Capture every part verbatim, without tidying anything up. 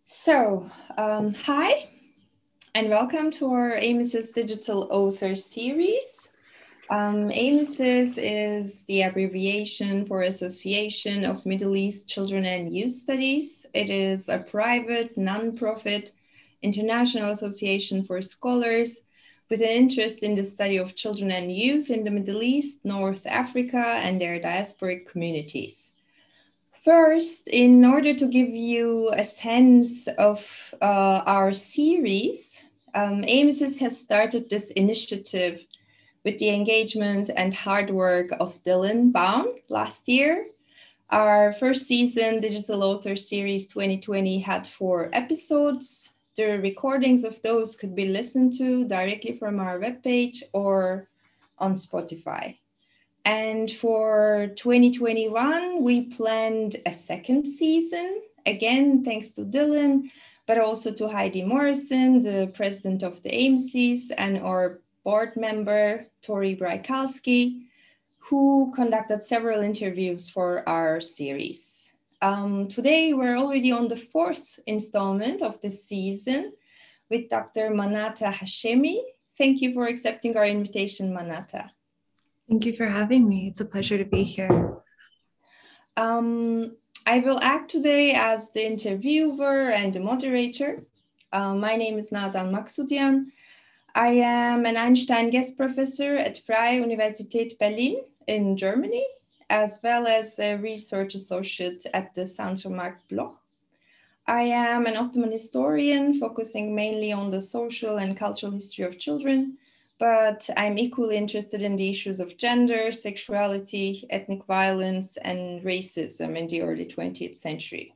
So, um, hi, and welcome to our AMISIS Digital Author Series. Um, AMISIS is the abbreviation for Association of Middle East Children and Youth Studies. It is a private, non-profit, international association for scholars with an interest in the study of children and youth in the Middle East, North Africa, and their diasporic communities. First, in order to give you a sense of uh, our series, um, AMISIS has started this initiative with the engagement and hard work of Dylan Baum last year. Our first season, Digital Author Series twenty twenty, had four episodes. The recordings of those could be listened to directly from our webpage or on Spotify. And for twenty twenty-one, we planned a second season, again, thanks to Dylan, but also to Heidi Morrison, the president of the AMISIS, and our board member, Tori Braikalski, who conducted several interviews for our series. Um, today, we're already on the fourth installment of this season with Doctor Manata Hashemi. Thank you for accepting our invitation, Manata. Thank you for having me. It's a pleasure to be here. Um, I will act today as the interviewer and the moderator. Uh, my name is Nazan Maksudian. I am an Einstein guest professor at Freie Universität Berlin in Germany, as well as a research associate at the Centre Marc Bloch. I am an Ottoman historian focusing mainly on the social and cultural history of children, but I'm equally interested in the issues of gender, sexuality, ethnic violence, and racism in the early twentieth century.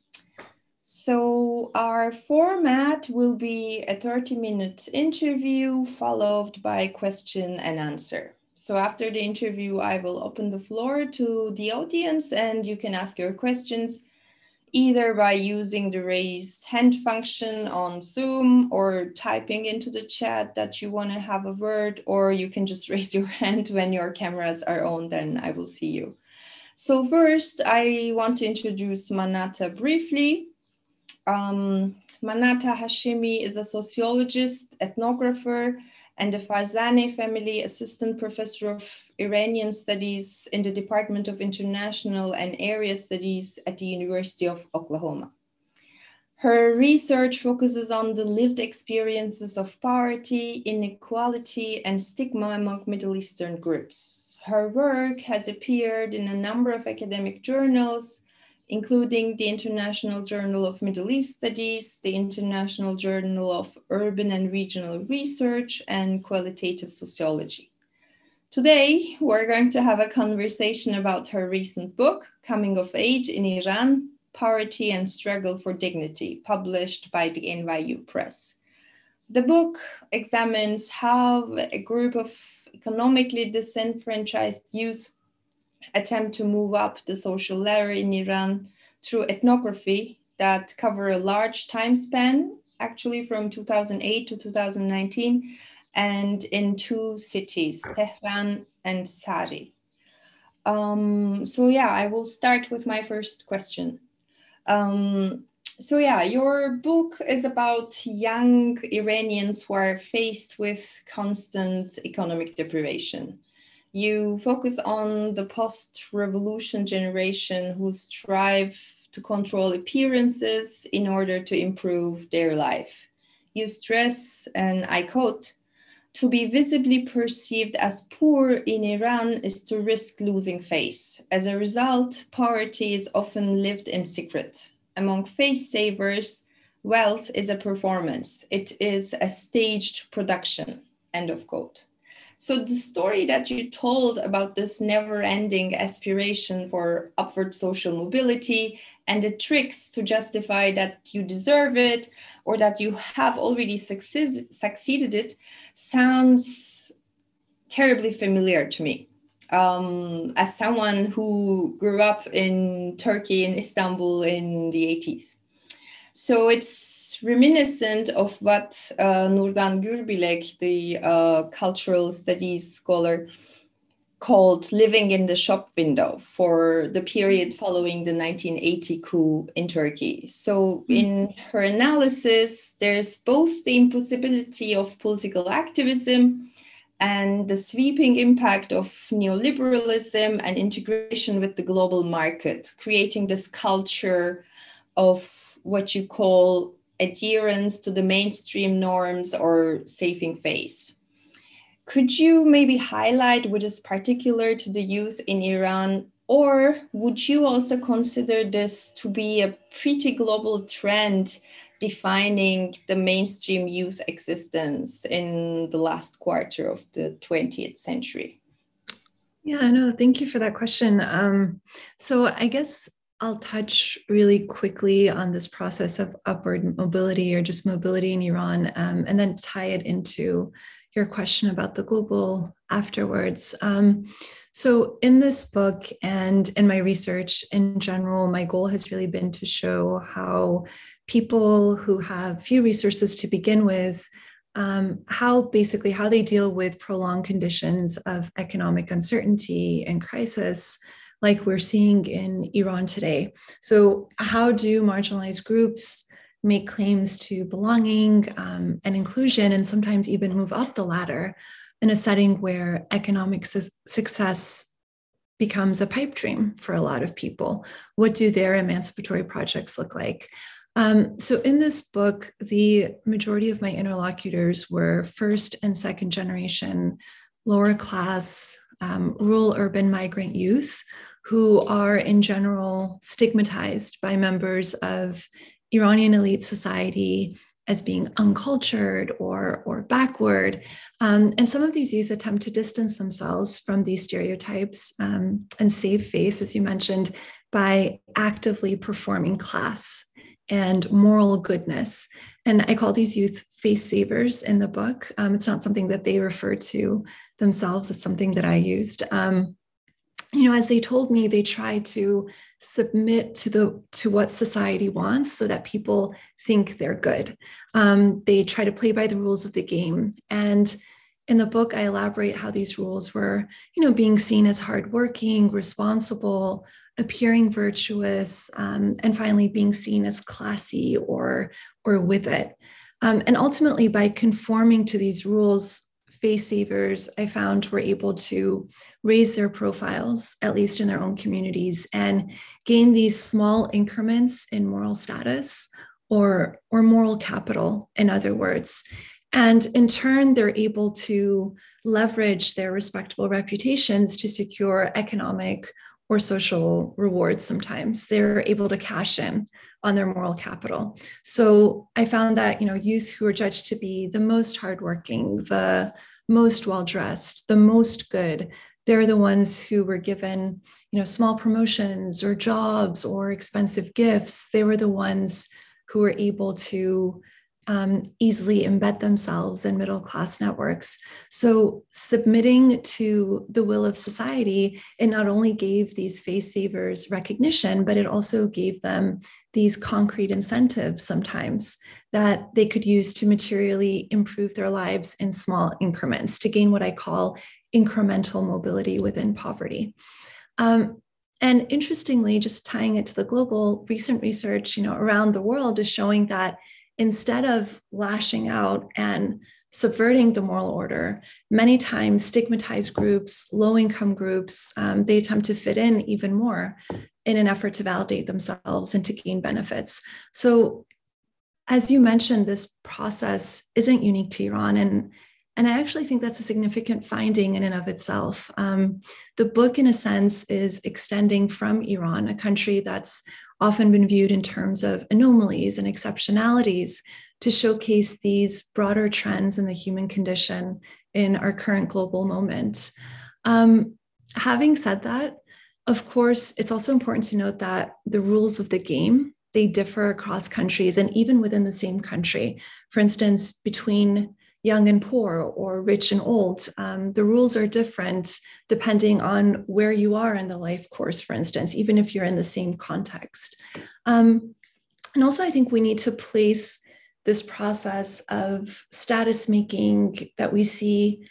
So our format will be a thirty minute interview followed by question and answer. So after the interview, I will open the floor to the audience and you can ask your questions either by using the raise hand function on Zoom or typing into the chat that you want to have a word, or you can just raise your hand when your cameras are on, then I will see you. So first, I want to introduce Manata briefly. Um, Manata Hashemi is a sociologist, ethnographer, and the Farzaneh Family Assistant Professor of Iranian Studies in the Department of International and Area Studies at the University of Oklahoma. Her research focuses on the lived experiences of poverty, inequality, and stigma among Middle Eastern groups. Her work has appeared in a number of academic journals, including the International Journal of Middle East Studies, the International Journal of Urban and Regional Research, and Qualitative Sociology. Today, we're going to have a conversation about her recent book, Coming of Age in Iran, Poverty and Struggle for Dignity, published by the N Y U Press. The book examines how a group of economically disenfranchised youth attempt to move up the social ladder in Iran through ethnography that cover a large time span, actually from two thousand eight to two thousand nineteen, and in two cities, Tehran and Sari. Um, so yeah, I will start with my first question. Um, so yeah, your book is about young Iranians who are faced with constant economic deprivation. You focus on the post-revolution generation who strive to control appearances in order to improve their life. You stress, and I quote, "To be visibly perceived as poor in Iran is to risk losing face. As a result, poverty is often lived in secret. Among face savers, wealth is a performance. It is a staged production," end of quote. So the story that you told about this never-ending aspiration for upward social mobility and the tricks to justify that you deserve it or that you have already succeed, succeeded it sounds terribly familiar to me. Um, as someone who grew up in Turkey, in Istanbul in the eighties. So it's reminiscent of what uh, Nurdan Gürbilek, the uh, cultural studies scholar, called Living in the Shop Window for the period following the nineteen eighty coup in Turkey. So in her analysis, there's both the impossibility of political activism and the sweeping impact of neoliberalism and integration with the global market, creating this culture of what you call adherence to the mainstream norms or saving face. Could you maybe highlight what is particular to the youth in Iran, or would you also consider this to be a pretty global trend defining the mainstream youth existence in the last quarter of the twentieth century? Yeah, no, thank you for that question. Um, so I guess I'll touch really quickly on this process of upward mobility or just mobility in Iran, um, and then tie it into your question about the global afterwards. Um, so in this book and in my research in general, my goal has really been to show how people who have few resources to begin with, um, how basically how they deal with prolonged conditions of economic uncertainty and crisis, like we're seeing in Iran today. So how do marginalized groups make claims to belonging um, and inclusion, and sometimes even move up the ladder in a setting where economic su- success becomes a pipe dream for a lot of people? What do their emancipatory projects look like? Um, so in this book, the majority of my interlocutors were first and second generation lower class um, rural urban migrant youth who are in general stigmatized by members of Iranian elite society as being uncultured or, or backward. Um, and some of these youth attempt to distance themselves from these stereotypes um, and save face, as you mentioned, by actively performing class and moral goodness. And I call these youth face savers in the book. Um, it's not something that they refer to themselves, it's something that I used. Um, you know, as they told me, they try to submit to the to what society wants so that people think they're good. Um, they try to play by the rules of the game. And in the book, I elaborate how these rules were, you know, being seen as hardworking, responsible, appearing virtuous, um, and finally being seen as classy or, or with it. Um, and ultimately, by conforming to these rules, face savers, I found, were able to raise their profiles, at least in their own communities, and gain these small increments in moral status or, or moral capital, in other words. And in turn, they're able to leverage their respectable reputations to secure economic or social rewards sometimes. They're able to cash in on their moral capital. So I found that, you know, youth who are judged to be the most hardworking, the most well-dressed, the most good, they're the ones who were given, you know, small promotions or jobs or expensive gifts. They were the ones who were able to um, easily embed themselves in middle-class networks. So submitting to the will of society, it not only gave these face savers recognition, but it also gave them these concrete incentives sometimes that they could use to materially improve their lives in small increments to gain what I call incremental mobility within poverty. Um, and interestingly, just tying it to the global, recent research, you know, around the world is showing that instead of lashing out and subverting the moral order, many times stigmatized groups, low-income groups, um, they attempt to fit in even more in an effort to validate themselves and to gain benefits. So as you mentioned, this process isn't unique to Iran, and And I actually think that's a significant finding in and of itself. Um, the book, in a sense, is extending from Iran, a country that's often been viewed in terms of anomalies and exceptionalities, to showcase these broader trends in the human condition in our current global moment. Um, having said that, of course, it's also important to note that the rules of the game, they differ across countries and even within the same country. For instance, between young and poor or rich and old. Um, the rules are different depending on where you are in the life course, for instance, even if you're in the same context. Um, and also, I think we need to place this process of status making that we see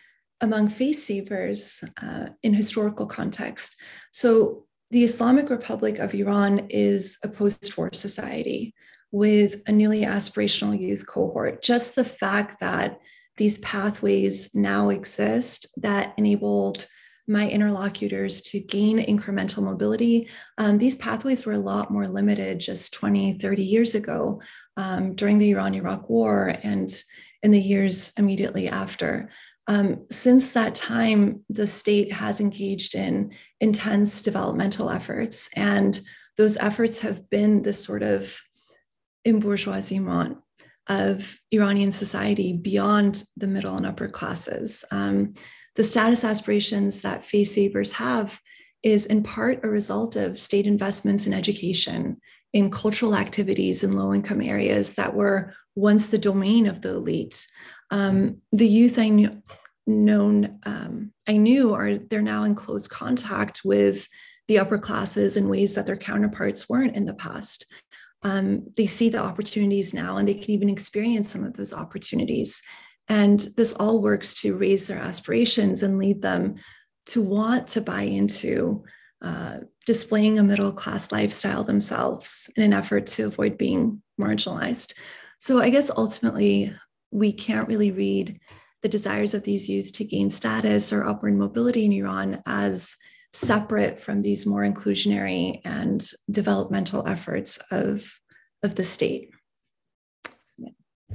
among face savers uh, in historical context. So the Islamic Republic of Iran is a post-war society with a newly aspirational youth cohort. Just the fact that these pathways now exist that enabled my interlocutors to gain incremental mobility. Um, these pathways were a lot more limited just twenty, thirty years ago um, during the Iran-Iraq War and in the years immediately after. Um, since that time, the state has engaged in intense developmental efforts, and those efforts have been this sort of embourgeoisement of Iranian society beyond the middle and upper classes. Um, the status aspirations that face savers have is in part a result of state investments in education, in cultural activities in low-income areas that were once the domain of the elite. Um, the youth I knew, known, um, I knew are they're now in close contact with the upper classes in ways that their counterparts weren't in the past. Um, they see the opportunities now, and they can even experience some of those opportunities. And this all works to raise their aspirations and lead them to want to buy into uh, displaying a middle-class lifestyle themselves in an effort to avoid being marginalized. So I guess ultimately, we can't really read the desires of these youth to gain status or upward mobility in Iran as separate from these more inclusionary and developmental efforts of, of the state. Yeah.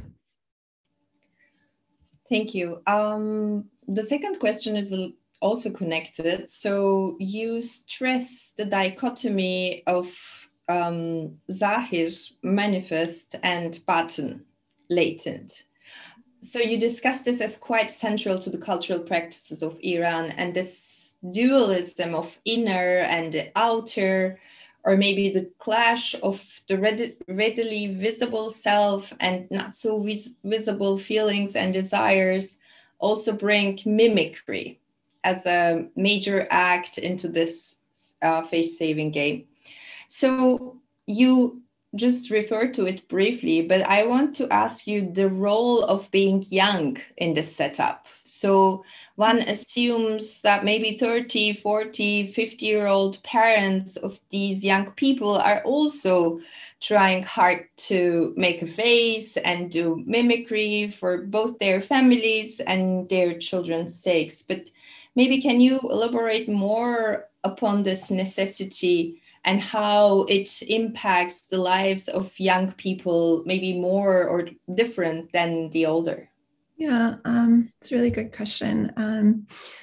Thank you. Um, the second question is also connected. So you stress the dichotomy of um, Zahir, manifest, and batin, latent. So you discuss this as quite central to the cultural practices of Iran, and this dualism of inner and the outer, or maybe the clash of the read- readily visible self and not so vis- visible feelings and desires, also bring mimicry as a major act into this uh, face-saving game. So you just referred to it briefly, but I want to ask you the role of being young in this setup. So one assumes that maybe thirty, forty, fifty year old parents of these young people are also trying hard to make a face and do mimicry for both their families and their children's sakes. But maybe can you elaborate more upon this necessity and how it impacts the lives of young people, maybe more or different than the older? Yeah, um, it's a really good question. Um,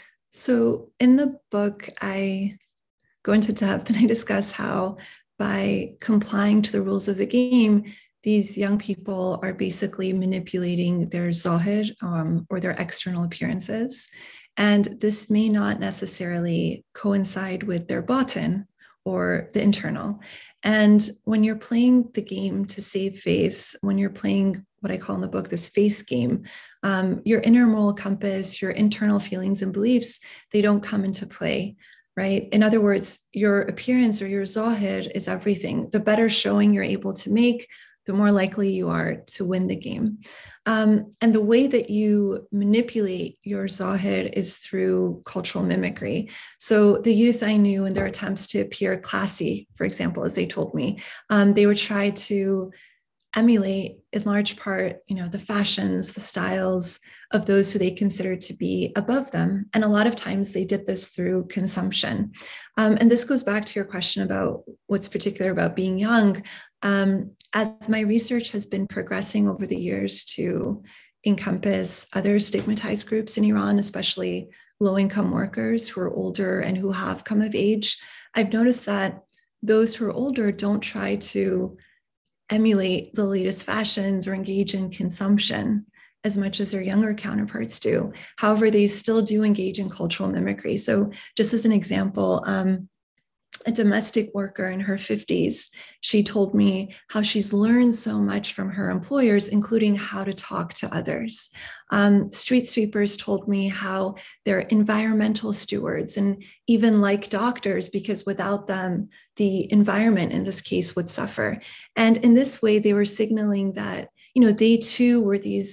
so in the book, I go into depth and I discuss how by complying to the rules of the game, these young people are basically manipulating their zahir um, or their external appearances. And this may not necessarily coincide with their batin or the internal. And when you're playing the game to save face, when you're playing what I call in the book this face game, um, your inner moral compass, your internal feelings and beliefs, they don't come into play, right? In other words, your appearance or your zahir is everything. The better showing you're able to make, the more likely you are to win the game. Um, and the way that you manipulate your zahir is through cultural mimicry. So the youth I knew in their attempts to appear classy, for example, as they told me, um, they would try to emulate in large part, you know, the fashions, the styles of those who they considered to be above them. And a lot of times they did this through consumption. Um, and this goes back to your question about what's particular about being young. Um, as my research has been progressing over the years to encompass other stigmatized groups in Iran, especially low-income workers who are older and who have come of age, I've noticed that those who are older don't try to emulate the latest fashions or engage in consumption as much as their younger counterparts do. However, they still do engage in cultural mimicry. So just as an example, um, a domestic worker in her fifties, she told me how she's learned so much from her employers, including how to talk to others. Um, street sweepers told me how they're environmental stewards and even like doctors, because without them, the environment in this case would suffer. And in this way, they were signaling that, you know, they too were these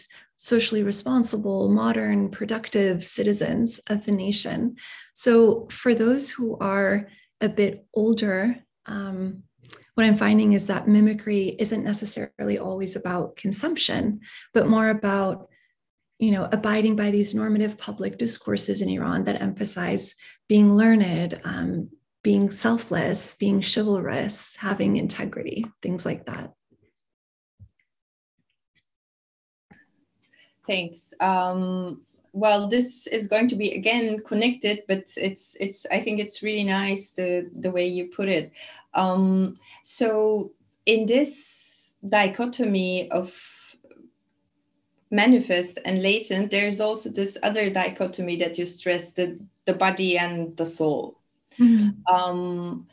socially responsible, modern, productive citizens of the nation. So for those who are a bit older, um, what I'm finding is that mimicry isn't necessarily always about consumption, but more about, you know, abiding by these normative public discourses in Iran that emphasize being learned, um, being selfless, being chivalrous, having integrity, things like that. Thanks. Um, well, this is going to be again connected, but it's it's. I think it's really nice the the way you put it. Um, so in this dichotomy of manifest and latent, there's also this other dichotomy that you stress, the the body and the soul. Mm-hmm. Um,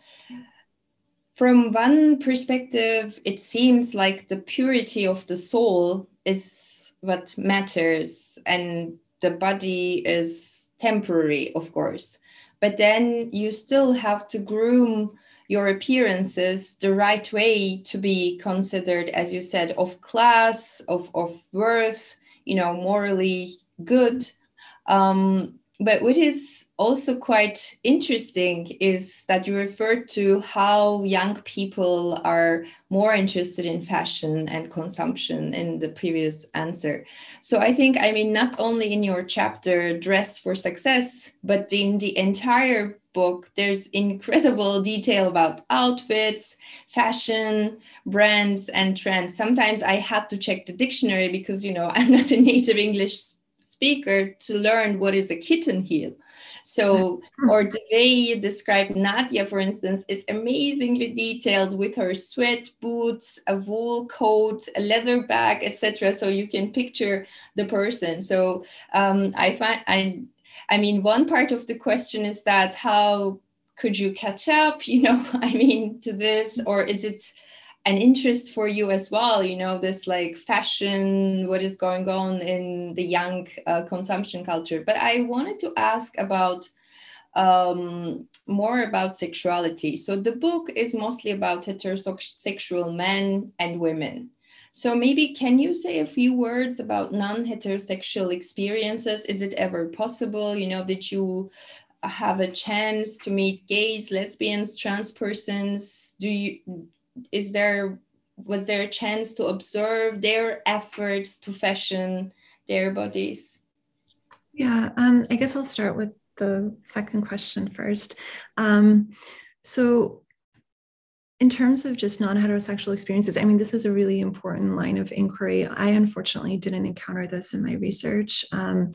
from one perspective, it seems like the purity of the soul is what matters, and the body is temporary, of course. But then you still have to groom your appearances the right way to be considered, as you said, of class, of, of worth, you know, morally good. Um, but what is also quite interesting is that you referred to how young people are more interested in fashion and consumption in the previous answer. So I think, I mean, not only in your chapter, Dress for Success, but in the entire book, there's incredible detail about outfits, fashion, brands, and trends. Sometimes I had to check the dictionary because, you know, I'm not a native English speaker to learn what is a kitten heel. So, or the way you describe Nadia, for instance, is amazingly detailed with her sweat boots, a wool coat, a leather bag, et cetera. So you can picture the person. So um, I find, I, I mean, one part of the question is that how could you catch up, you know, I mean, to this, or is it an interest for you as well, you know, this like fashion, what is going on in the young uh, consumption culture. But I wanted to ask about um, more about sexuality. So the book is mostly about heterosexual men and women. So maybe can you say a few words about non-heterosexual experiences? Is it ever possible, you know, that you have a chance to meet gays, lesbians, trans persons? Do you Is there, was there a chance to observe their efforts to fashion their bodies? Yeah, um, I guess I'll start with the second question first. Um, so in terms of just non-heterosexual experiences, I mean, this is a really important line of inquiry. I unfortunately didn't encounter this in my research. Um,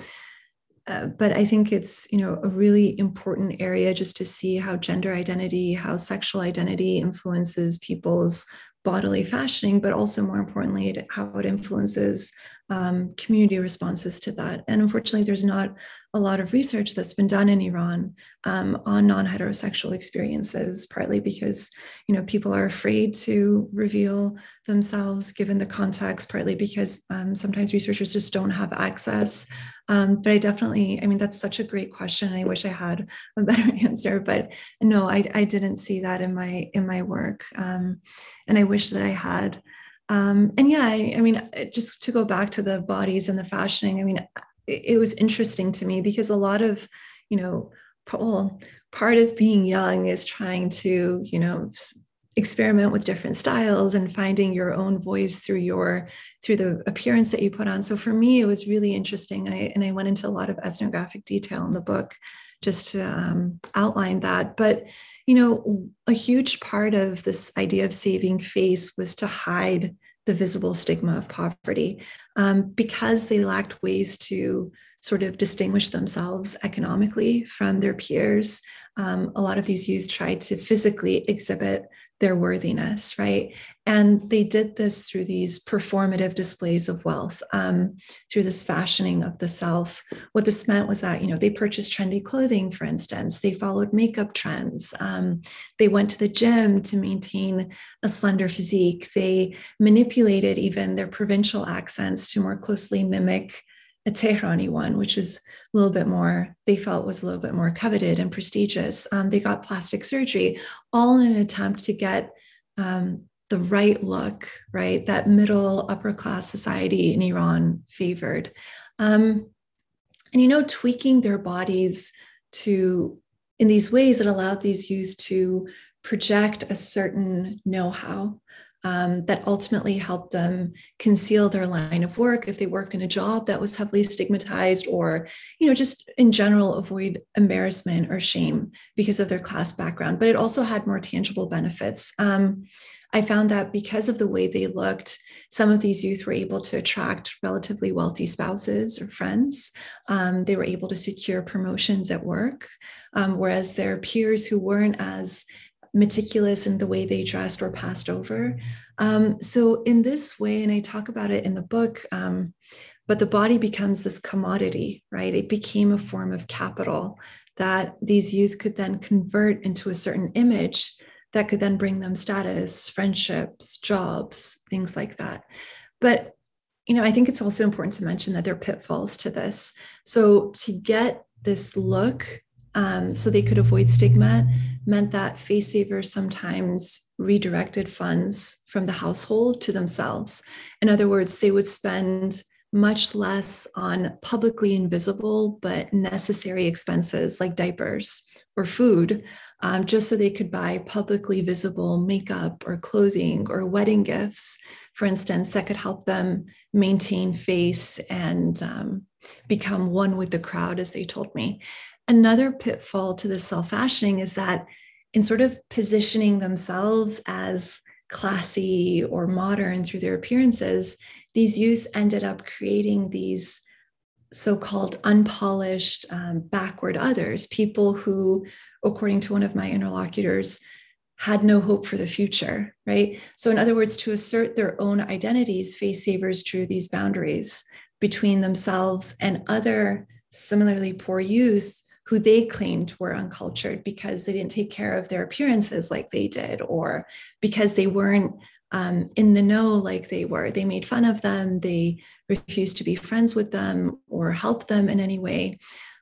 Uh, but I think it's, you know, a really important area just to see how gender identity, how sexual identity influences people's bodily fashioning, but also more importantly, how it influences um, community responses to that. And unfortunately, there's not a lot of research that's been done in Iran um, on non-heterosexual experiences, partly because, you know, people are afraid to reveal themselves given the context, partly because um, sometimes researchers just don't have access. Um, but I definitely, I mean, that's such a great question. And I wish I had a better answer, but no, I, I didn't see that in my, in my work. Um, and I wish that I had. Um, and yeah, I, I mean, just to go back to the bodies and the fashioning, I mean, it, it was interesting to me because a lot of, you know, well, part of being young is trying to, you know, experiment with different styles and finding your own voice through your through the appearance that you put on. So for me, it was really interesting. And I, and I went into a lot of ethnographic detail in the book just to um, outline that. But, you know, a huge part of this idea of saving face was to hide the visible stigma of poverty um, because they lacked ways to sort of distinguish themselves economically from their peers. Um, a lot of these youth tried to physically exhibit their worthiness, right? And they did this through these performative displays of wealth, um, through this fashioning of the self. What this meant was that, you know, they purchased trendy clothing, for instance, they followed makeup trends, um, they went to the gym to maintain a slender physique, they manipulated even their provincial accents to more closely mimic a Tehrani one, which was a little bit more, they felt was a little bit more coveted and prestigious. Um, they got plastic surgery, all in an attempt to get um, the right look, right? That middle upper class society in Iran favored. Um, and, you know, tweaking their bodies to, in these ways, it allowed these youth to project a certain know-how um, that ultimately helped them conceal their line of work if they worked in a job that was heavily stigmatized, or, you know, just in general avoid embarrassment or shame because of their class background. But it also had more tangible benefits. Um, I found that because of the way they looked, some of these youth were able to attract relatively wealthy spouses or friends. Um, they were able to secure promotions at work, um, whereas their peers who weren't as meticulous in the way they dressed were passed over. Um, so in this way, and I talk about it in the book, um, but the body becomes this commodity, right? It became a form of capital that these youth could then convert into a certain image that could then bring them status, friendships, jobs, things like that. But, you know, I think it's also important to mention that there are pitfalls to this. So to get this look, um, so they could avoid stigma, meant that face savers sometimes redirected funds from the household to themselves. In other words, they would spend much less on publicly invisible but necessary expenses like diapers or food, um, just so they could buy publicly visible makeup or clothing or wedding gifts, for instance, that could help them maintain face and um, become one with the crowd, as they told me. Another pitfall to the self-fashioning is that in sort of positioning themselves as classy or modern through their appearances, these youth ended up creating these so-called unpolished, um, backward others, people who, according to one of my interlocutors, had no hope for the future, right? So in other words, to assert their own identities, face savers drew these boundaries between themselves and other similarly poor youth who they claimed were uncultured because they didn't take care of their appearances like they did, or because they weren't Um, in the know like they were. They made fun of them, they refused to be friends with them or help them in any way.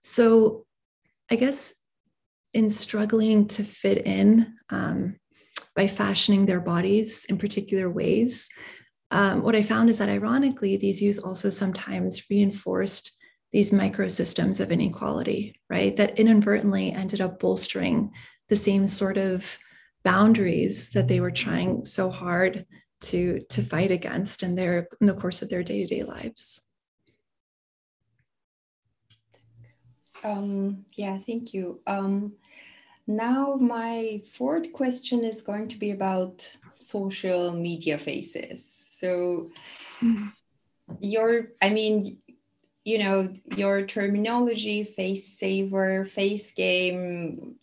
So I guess in struggling to fit in um, by fashioning their bodies in particular ways, um, what I found is that ironically, these youth also sometimes reinforced these microsystems of inequality, right? That inadvertently ended up bolstering the same sort of boundaries that they were trying so hard to, to fight against in their in the course of their day-to-day lives. Um, yeah, thank you. Um, now my fourth question is going to be about social media faces. So mm-hmm. your, I mean, you know, your terminology, face saver, face game,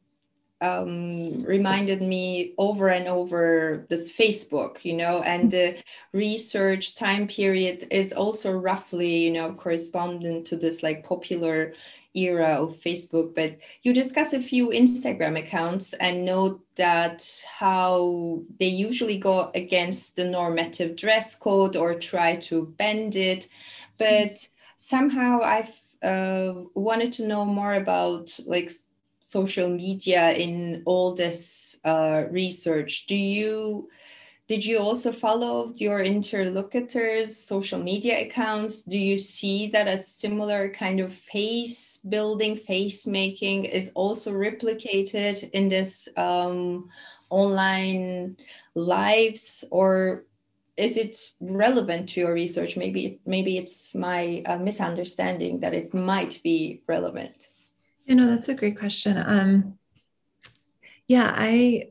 um, reminded me over and over this Facebook, you know, and the research time period is also roughly, you know, correspondent to this like popular era of Facebook. But you discuss a few Instagram accounts and note that how they usually go against the normative dress code or try to bend it. But somehow I've uh, wanted to know more about like social media in all this uh, research. Do you, did you also follow your interlocutors' social media accounts? Do you see that a similar kind of face building, face making is also replicated in this um, online lives, or is it relevant to your research? Maybe, maybe it's my uh, misunderstanding that it might be relevant. You know, that's a great question. Um, yeah, I,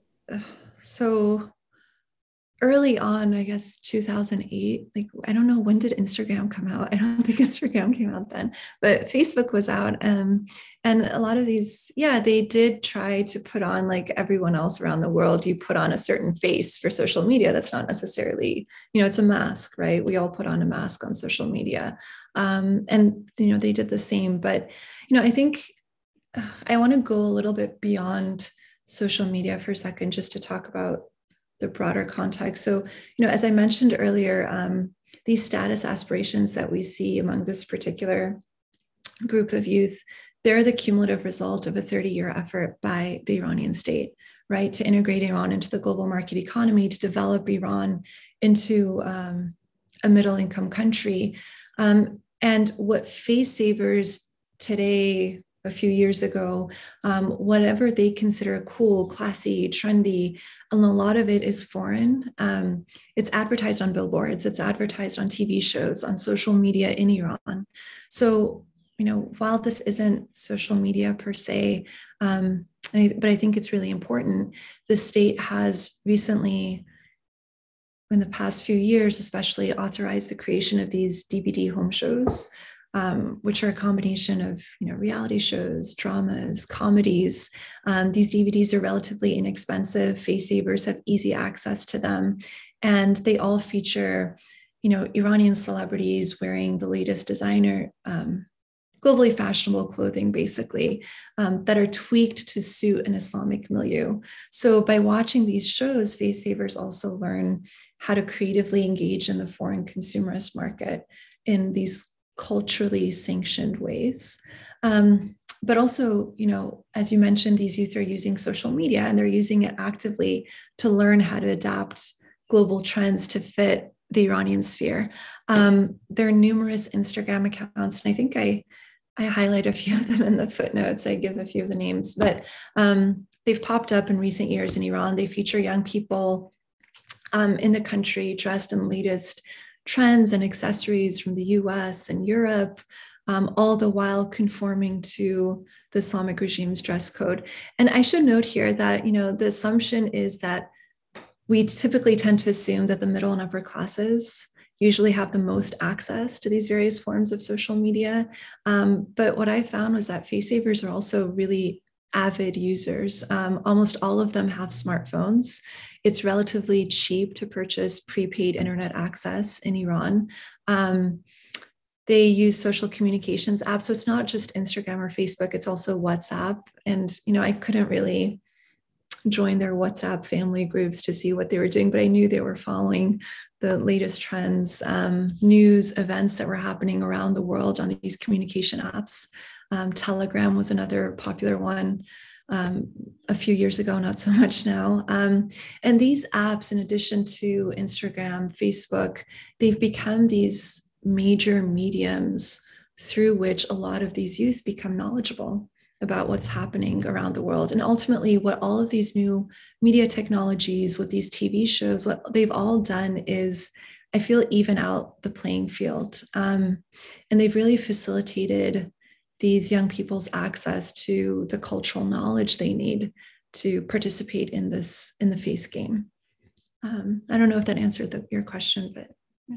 so early on, I guess two thousand eight, like, I don't know, when did Instagram come out? I don't think Instagram came out then, but Facebook was out. Um, and a lot of these, yeah, they did try to put on, like everyone else around the world, you put on a certain face for social media. That's not necessarily, you know, it's a mask, right? We all put on a mask on social media. Um, and, you know, they did the same. But, you know, I think I want to go a little bit beyond social media for a second, just to talk about the broader context. So, you know, as I mentioned earlier, um, these status aspirations that we see among this particular group of youth, they're the cumulative result of a thirty-year effort by the Iranian state, right, to integrate Iran into the global market economy, to develop Iran into um, a middle income country. Um, and what face savers today, a few years ago, um, whatever they consider cool, classy, trendy, and a lot of it is foreign. Um, it's advertised on billboards, it's advertised on T V shows, on social media in Iran. So, you know, while this isn't social media per se, um, I, but I think it's really important, the state has recently, in the past few years, especially authorized the creation of these D V D home shows, um, which are a combination of, you know, reality shows, dramas, comedies. Um, these D V Ds are relatively inexpensive. Face savers have easy access to them, and they all feature, you know, Iranian celebrities wearing the latest designer, um, globally fashionable clothing, basically, um, that are tweaked to suit an Islamic milieu. So by watching these shows, face savers also learn how to creatively engage in the foreign consumerist market in these culturally sanctioned ways. Um, but also, you know, as you mentioned, these youth are using social media, and they're using it actively to learn how to adapt global trends to fit the Iranian sphere. Um, there are numerous Instagram accounts, and I think I I highlight a few of them in the footnotes. I give a few of the names, but um, they've popped up in recent years in Iran. They feature young people um, in the country dressed in the latest trends and accessories from the U S and Europe, um, all the while conforming to the Islamic regime's dress code. And I should note here that, you know, the assumption is that we typically tend to assume that the middle and upper classes usually have the most access to these various forms of social media. Um, but what I found was that face savers are also really avid users. Um, almost all of them have smartphones. It's relatively cheap to purchase prepaid internet access in Iran. Um, they use social communications apps. So it's not just Instagram or Facebook, it's also WhatsApp. And, you know, I couldn't really join their WhatsApp family groups to see what they were doing, but I knew they were following the latest trends, um, news, events that were happening around the world on these communication apps. Um, Telegram was another popular one um, a few years ago, not so much now. Um, and these apps, in addition to Instagram, Facebook, they've become these major mediums through which a lot of these youth become knowledgeable about what's happening around the world. And ultimately, what all of these new media technologies, with these T V shows, what they've all done is, I feel, even out the playing field. Um, and they've really facilitated these young people's access to the cultural knowledge they need to participate in this, in the face game. Um, I don't know if that answered the, your question, but. Yeah,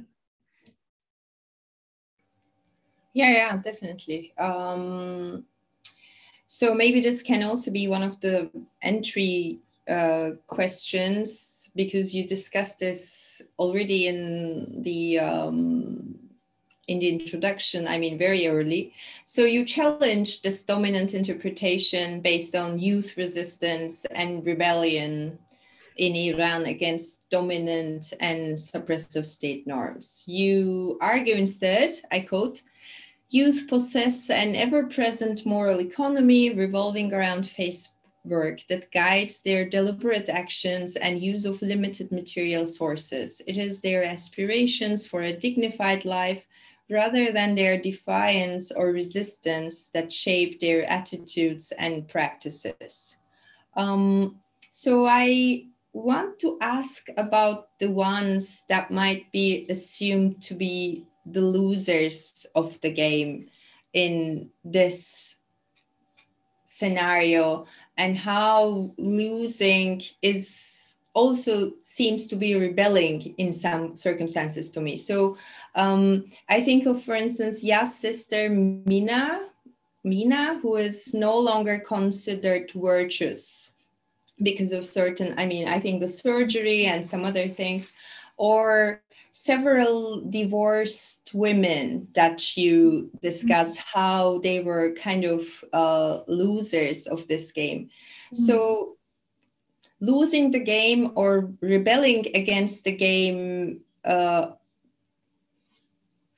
yeah, yeah, definitely. Um, So maybe this can also be one of the entry uh, questions, because you discussed this already in the um, in the introduction, I mean, very early. So you challenged this dominant interpretation based on youth resistance and rebellion in Iran against dominant and suppressive state norms. You argue instead, I quote, "Youth possess an ever-present moral economy revolving around face work that guides their deliberate actions and use of limited material sources. It is their aspirations for a dignified life rather than their defiance or resistance that shape their attitudes and practices." Um, so I want to ask about the ones that might be assumed to be the losers of the game in this scenario, and how losing is also seems to be rebelling in some circumstances to me. So um, I think of, for instance, Yas' sister Mina, Mina, who is no longer considered virtuous because of certain, I mean, I think the surgery and some other things, or several divorced women that you discuss how they were kind of uh, losers of this game. So losing the game or rebelling against the game, uh,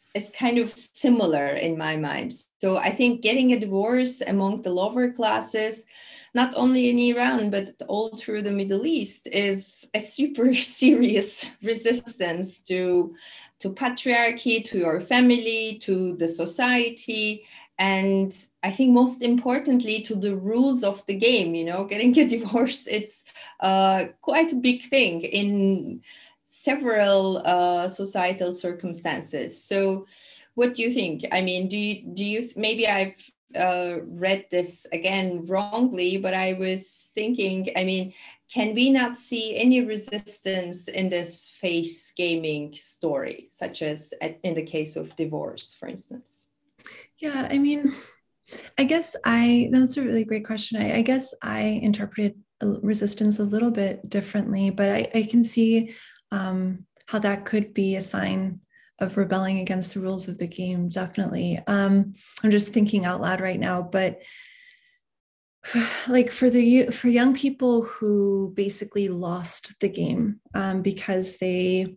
is kind of similar in my mind. So I think getting a divorce among the lower classes, not only in Iran, but all through the Middle East, is a super serious resistance to, to patriarchy, to your family, to the society. And I think most importantly, to the rules of the game. You know, getting a divorce, it's uh, quite a big thing in several uh, societal circumstances. So what do you think? I mean, do you, do you, maybe I've uh, read this again wrongly, but I was thinking, I mean, can we not see any resistance in this face gaming story, such as in the case of divorce, for instance? Yeah, I mean, I guess I, that's a really great question. I, I guess I interpreted resistance a little bit differently, but I, I can see um, how that could be a sign of rebelling against the rules of the game. Definitely. Um, I'm just thinking out loud right now, but like for the for young people who basically lost the game um, because they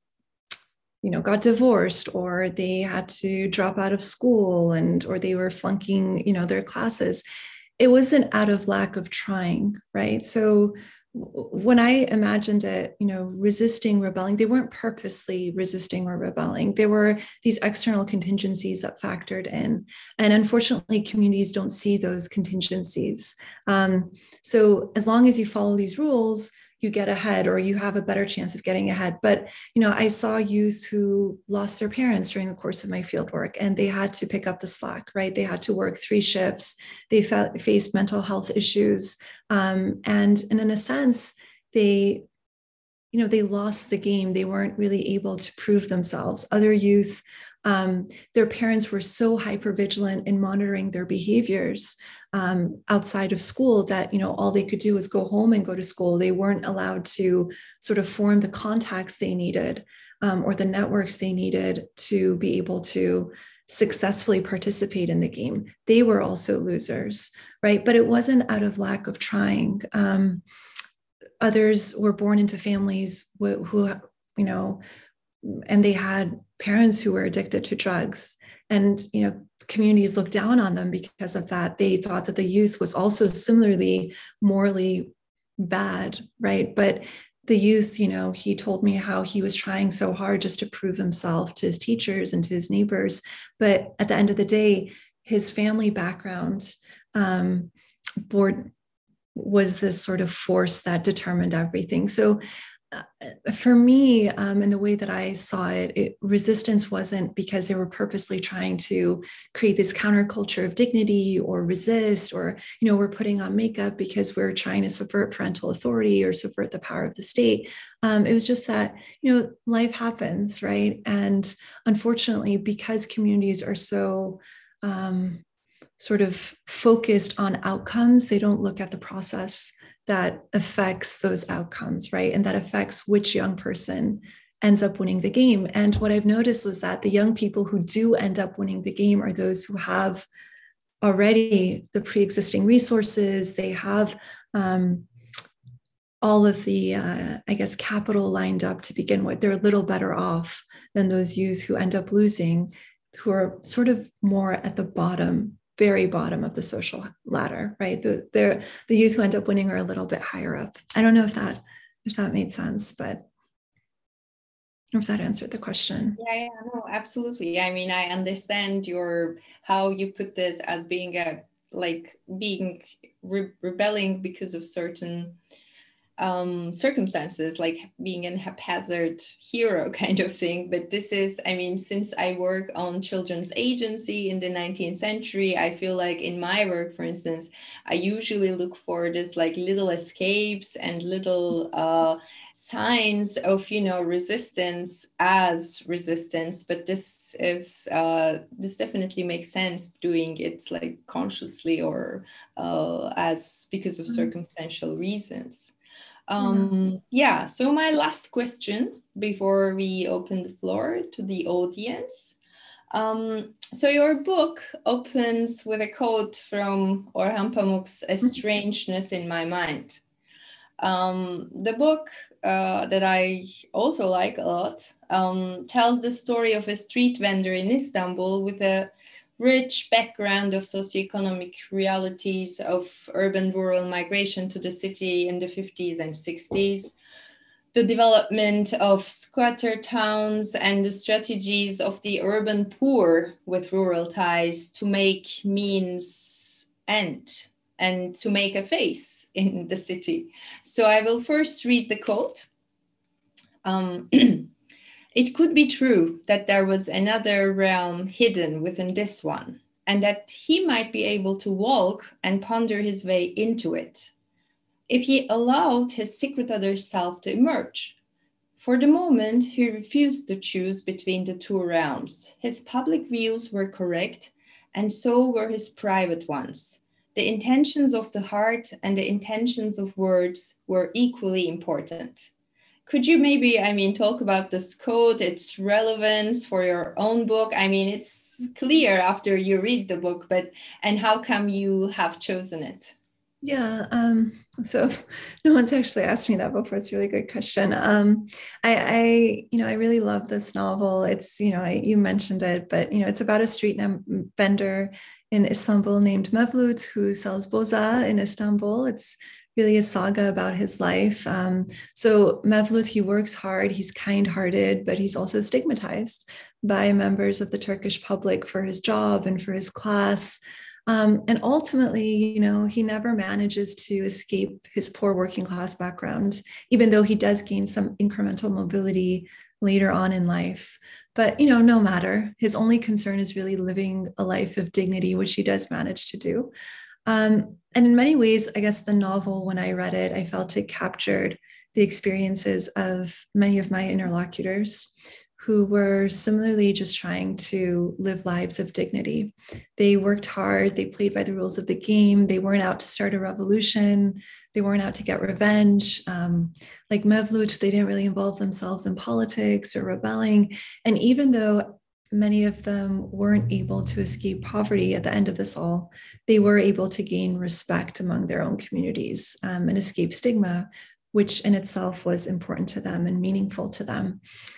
you know got divorced, or they had to drop out of school, and or they were flunking you know their classes, it wasn't out of lack of trying, right? So when I imagined it, you know, resisting, rebelling, they weren't purposely resisting or rebelling. There were these external contingencies that factored in. And unfortunately, communities don't see those contingencies. Um, so as long as you follow these rules, you get ahead, or you have a better chance of getting ahead. But, you know, I saw youth who lost their parents during the course of my field work, and they had to pick up the slack, right? They had to work three shifts. They fa- faced mental health issues. Um, and, and in a sense, they, you know, they lost the game. They weren't really able to prove themselves. Other youth, um, their parents were so hypervigilant in monitoring their behaviors um, outside of school that, you know, all they could do was go home and go to school. They weren't allowed to sort of form the contacts they needed um, or the networks they needed to be able to successfully participate in the game. They were also losers, right? But it wasn't out of lack of trying. Um, others were born into families who, who, you know, and they had parents who were addicted to drugs, and, you know, communities looked down on them because of that. They thought that the youth was also similarly morally bad, right? But the youth, you know, he told me how he was trying so hard just to prove himself to his teachers and to his neighbors. But at the end of the day, his family background um, board was this sort of force that determined everything. So uh, for me, um, in the way that I saw it, it, resistance wasn't because they were purposely trying to create this counterculture of dignity or resist, or, you know, we're putting on makeup because we're trying to subvert parental authority or subvert the power of the state. Um, it was just that, you know, life happens, right? And unfortunately, because communities are so um, sort of focused on outcomes, they don't look at the process that affects those outcomes, right? And that affects which young person ends up winning the game. And what I've noticed was that the young people who do end up winning the game are those who have already the pre-existing resources. They have um, all of the, uh, I guess, capital lined up to begin with. They're a little better off than those youth who end up losing, who are sort of more at the bottom, very bottom of the social ladder, right? The, the, the youth who end up winning are a little bit higher up. I don't know if that, if that made sense, but if that answered the question. Yeah, yeah, no, absolutely. I mean, I understand your, how you put this as being a, like being re- rebelling because of certain um, circumstances, like being a haphazard hero kind of thing. But this is, I mean, since I work on children's agency in the nineteenth century, I feel like in my work, for instance, I usually look for this like little escapes and little uh, signs of, you know, resistance as resistance. But this is, uh, this definitely makes sense doing it like consciously or uh, as because of circumstantial reasons. Um, yeah, so my last question before we open the floor to the audience. Um, so your book opens with a quote from Orhan Pamuk's A Strangeness in My Mind. Um, the book uh, that I also like a lot um, tells the story of a street vendor in Istanbul with a rich background of socioeconomic realities of urban-rural migration to the city in the fifties and sixties, the development of squatter towns, and the strategies of the urban poor with rural ties to make means end and to make a face in the city. So I will first read the quote. Um, It could be true that there was another realm hidden within this one, and that he might be able to walk and ponder his way into it, if he allowed his secret other self to emerge. For the moment, he refused to choose between the two realms. His public views were correct, and so were his private ones. The intentions of the heart and the intentions of words were equally important. Could you maybe, I mean, talk about this quote, its relevance for your own book? I mean, it's clear after you read the book, but and how come you have chosen it? Yeah, um, so no one's actually asked me that before. It's a really good question. Um, I, I, you know, I really love this novel. It's, you know, I, you mentioned it, but you know, it's about a street vendor in Istanbul named Mevlut who sells boza in Istanbul. It's really a saga about his life. Um, so Mevlut, he works hard, he's kind-hearted, but he's also stigmatized by members of the Turkish public for his job and for his class. Um, and ultimately, you know, he never manages to escape his poor working class background, even though he does gain some incremental mobility later on in life. But, you know, no matter, his only concern is really living a life of dignity, which he does manage to do. Um, and in many ways, I guess the novel, when I read it, I felt it captured the experiences of many of my interlocutors who were similarly just trying to live lives of dignity. They worked hard, they played by the rules of the game, they weren't out to start a revolution, they weren't out to get revenge. Um, like Mevlut, they didn't really involve themselves in politics or rebelling. And even though many of them weren't able to escape poverty at the end of this all, they were able to gain respect among their own communities um, and escape stigma, which in itself was important to them and meaningful to them.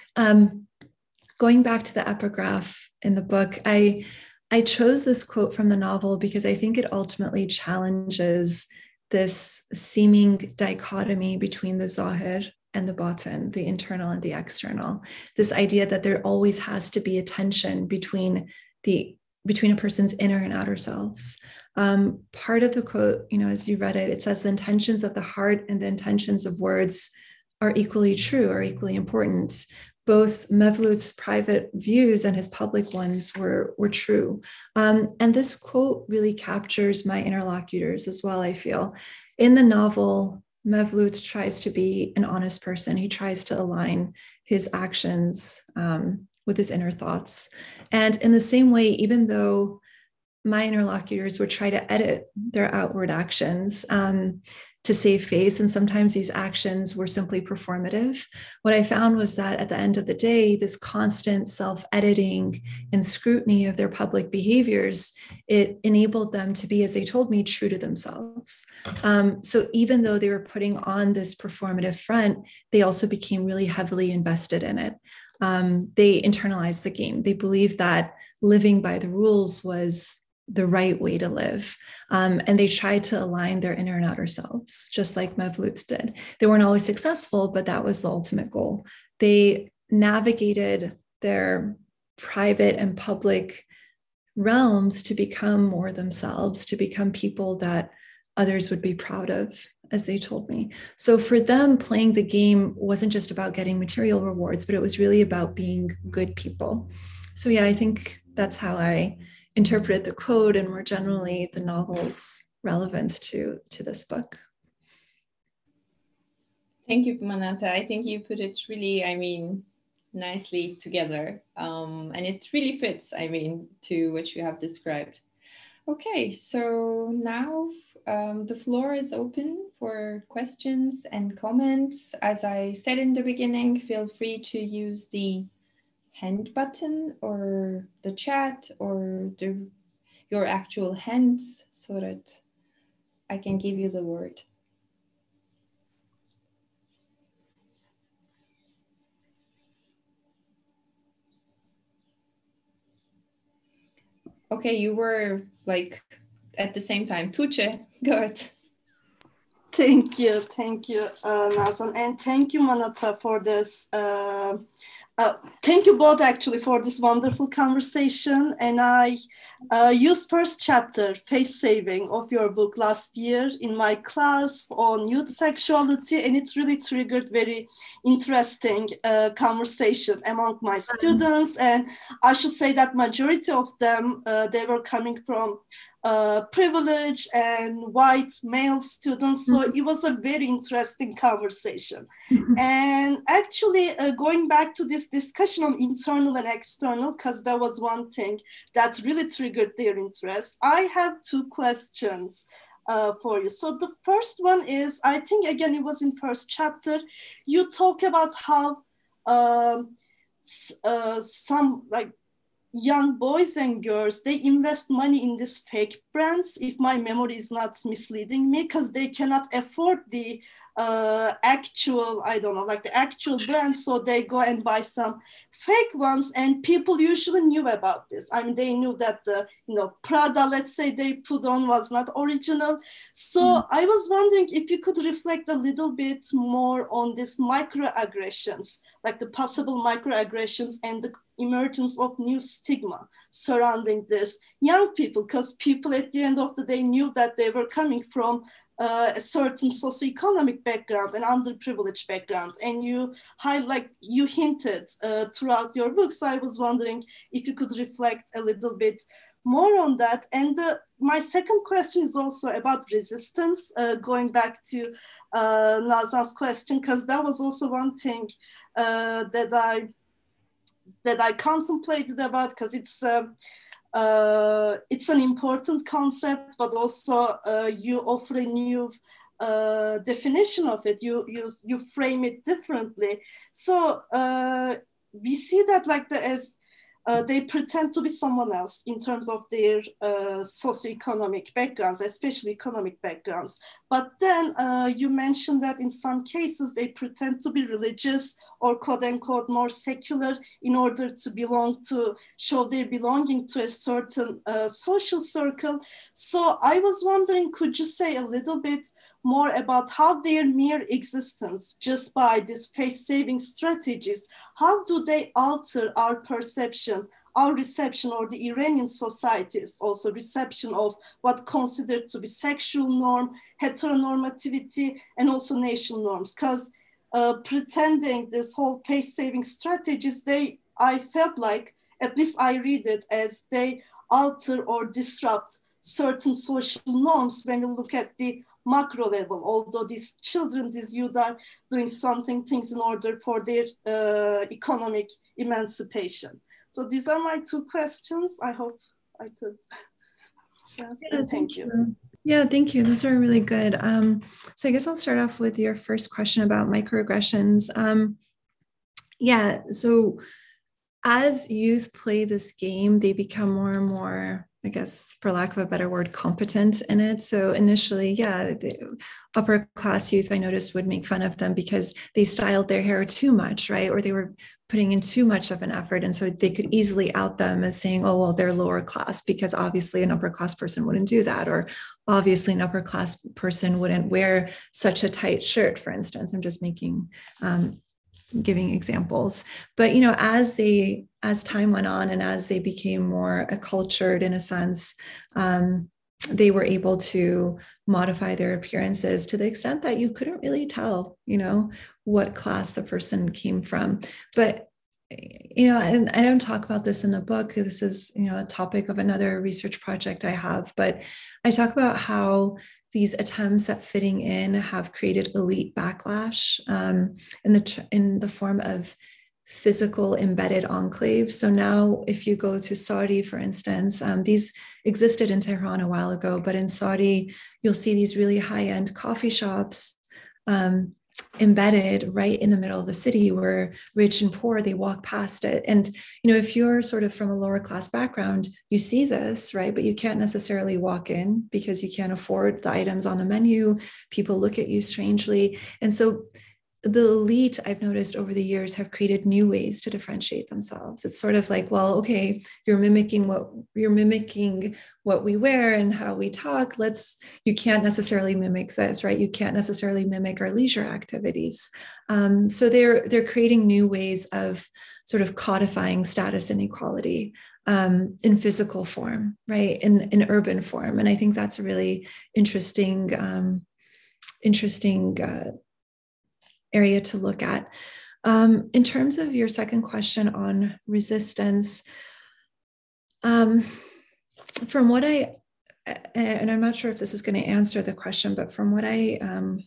Um, going back to the epigraph in the book, I, I chose this quote from the novel because I think it ultimately challenges this seeming dichotomy between the zahir and the batin, the internal and the external. This idea that there always has to be a tension between the between a person's inner and outer selves. Um, part of the quote, you know, as you read it, it says the intentions of the heart and the intentions of words are equally true, are equally important. Both Mevlut's private views and his public ones were, were true. Um, and this quote really captures my interlocutors as well, I feel. In the novel, Mevlut tries to be an honest person. He tries to align his actions um, with his inner thoughts. And in the same way, even though my interlocutors would try to edit their outward actions um, to save face, and sometimes these actions were simply performative, what I found was that at the end of the day, this constant self-editing and scrutiny of their public behaviors, it enabled them to be, as they told me, true to themselves. Um, so even though they were putting on this performative front, they also became really heavily invested in it. Um, they internalized the game. They believed that living by the rules was the right way to live. Um, and they tried to align their inner and outer selves, just like Mevlut did. They weren't always successful, but that was the ultimate goal. They navigated their private and public realms to become more themselves, to become people that others would be proud of, as they told me. So for them, playing the game wasn't just about getting material rewards, but it was really about being good people. So yeah, I think that's how I interpreted the quote and more generally the novel's relevance to, to this book. Thank you, Manata. I think you put it really, I mean, nicely together. Um, and it really fits, I mean, to what you have described. Okay, so now um, the floor is open for questions and comments. As I said in the beginning, feel free to use the hand button or the chat or the, your actual hands so that I can give you the word. Okay, you were like at the same time. Tuğçe, go ahead. Thank you, thank you, uh, Nazan, and thank you, Manata, for this. Uh, uh, thank you both actually for this wonderful conversation. And I uh, used first chapter, face saving, of your book last year in my class on youth sexuality, and it really triggered very interesting uh, conversation among my students. And I should say that majority of them, uh, they were coming from Uh, privileged and white male students. So it was a very interesting conversation. And actually, uh, going back to this discussion on internal and external, because that was one thing that really triggered their interest, I have two questions uh, for you. So the first one is, I think, again, it was in first chapter, you talk about how um, uh, some like young boys and girls, they invest money in these fake brands, if my memory is not misleading me, because they cannot afford the uh, actual, I don't know, like the actual brand. So they go and buy some fake ones, and people usually knew about this. I mean, they knew that the, you know, Prada, let's say, they put on was not original. So mm. I was wondering if you could reflect a little bit more on these microaggressions, like the possible microaggressions and the emergence of new stigma surrounding this young people, because people at the end of the day knew that they were coming from uh, a certain socioeconomic background and underprivileged background. And you highlight, you hinted uh, throughout your book. So I was wondering if you could reflect a little bit more on that. And the, my second question is also about resistance, uh, going back to uh, Nazan's question, because that was also one thing uh, that I that I contemplated about, because it's uh, uh, it's an important concept, but also uh, you offer a new uh, definition of it. You you you frame it differently. So uh, we see that like the as uh, they pretend to be someone else in terms of their uh, socioeconomic backgrounds, especially economic backgrounds. But then uh, you mentioned that in some cases they pretend to be religious or quote unquote more secular in order to belong to, show their belonging to a certain uh, social circle. So I was wondering, could you say a little bit more about how their mere existence, just by these face-saving strategies, how do they alter our perception, our reception, or the Iranian society's also reception of what considered to be sexual norm, heteronormativity, and also national norms? Because uh, pretending this whole face-saving strategies, they, I felt like, at least I read it as they alter or disrupt certain social norms when you look at the macro level, although these children, these youth are doing something, things in order for their uh, economic emancipation. So these are my two questions. I hope I could. Yes, yeah, and thank, thank you. you. Yeah, thank you. Those are really good. Um, so I guess I'll start off with your first question about microaggressions. Um, yeah, so as youth play this game, they become more and more, I guess, for lack of a better word, competent in it. So initially, yeah, the upper class youth, I noticed, would make fun of them because they styled their hair too much, right? Or they were putting in too much of an effort. And so they could easily out them as saying, oh, well, they're lower class, because obviously an upper class person wouldn't do that. Or obviously an upper class person wouldn't wear such a tight shirt, for instance. I'm just making um, giving examples. But, you know, as they, as time went on and as they became more accultured in a sense, um, they were able to modify their appearances to the extent that you couldn't really tell, you know, what class the person came from. But, you know, and I don't talk about this in the book. This is, you know, a topic of another research project I have, but I talk about how these attempts at fitting in have created elite backlash um, in the in the form of physical embedded enclaves. So now if you go to Saudi, for instance, um, these existed in Tehran a while ago, but in Saudi, you'll see these really high-end coffee shops um, embedded right in the middle of the city where rich and poor, they walk past it. And, you know, if you're sort of from a lower class background, you see this, right? But you can't necessarily walk in because you can't afford the items on the menu. People look at you strangely. And so the elite, I've noticed over the years, have created new ways to differentiate themselves. It's sort of like, well, okay, you're mimicking what you're mimicking what we wear and how we talk. Let's, you can't necessarily mimic this, right? You can't necessarily mimic our leisure activities. Um, so they're they're creating new ways of sort of codifying status inequality um, in physical form, right? In in urban form, and I think that's a really interesting um, interesting. Uh, area to look at. Um, in terms of your second question on resistance, um, from what I, and I'm not sure if this is going to answer the question, but from what I um,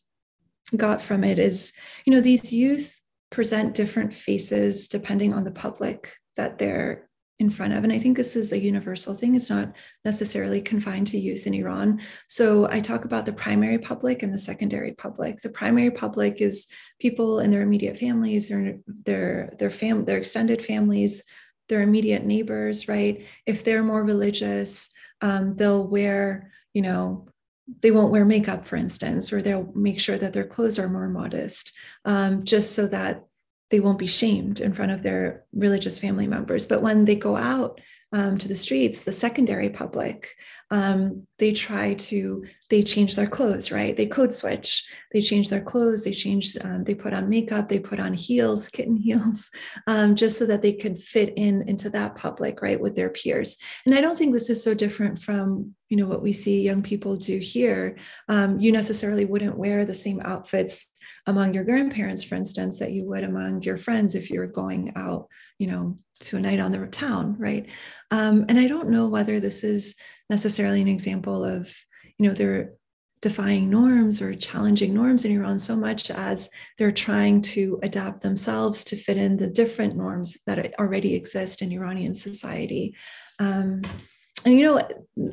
got from it is, you know, these youth present different faces depending on the public that they're in front of. And I think this is a universal thing. It's not necessarily confined to youth in Iran. So I talk about the primary public and the secondary public. The primary public is people in their immediate families, their, their, their, fam- their extended families, their immediate neighbors, right? If they're more religious, um, they'll wear, you know, they won't wear makeup, for instance, or they'll make sure that their clothes are more modest, um, just so that they won't be shamed in front of their religious family members. But when they go out um, to the streets, the secondary public, um, they try to, they change their clothes, right? They code switch, they change their clothes, they change, um, they put on makeup, they put on heels, kitten heels, um, just so that they could fit in into that public, right, with their peers. And I don't think this is so different from, you know, what we see young people do here. Um, you necessarily wouldn't wear the same outfits among your grandparents, for instance, that you would among your friends if you were going out, you know, to a night on the town, right? Um, and I don't know whether this is necessarily an example of, you know, they're defying norms or challenging norms in Iran so much as they're trying to adapt themselves to fit in the different norms that already exist in Iranian society. Um, and, you know,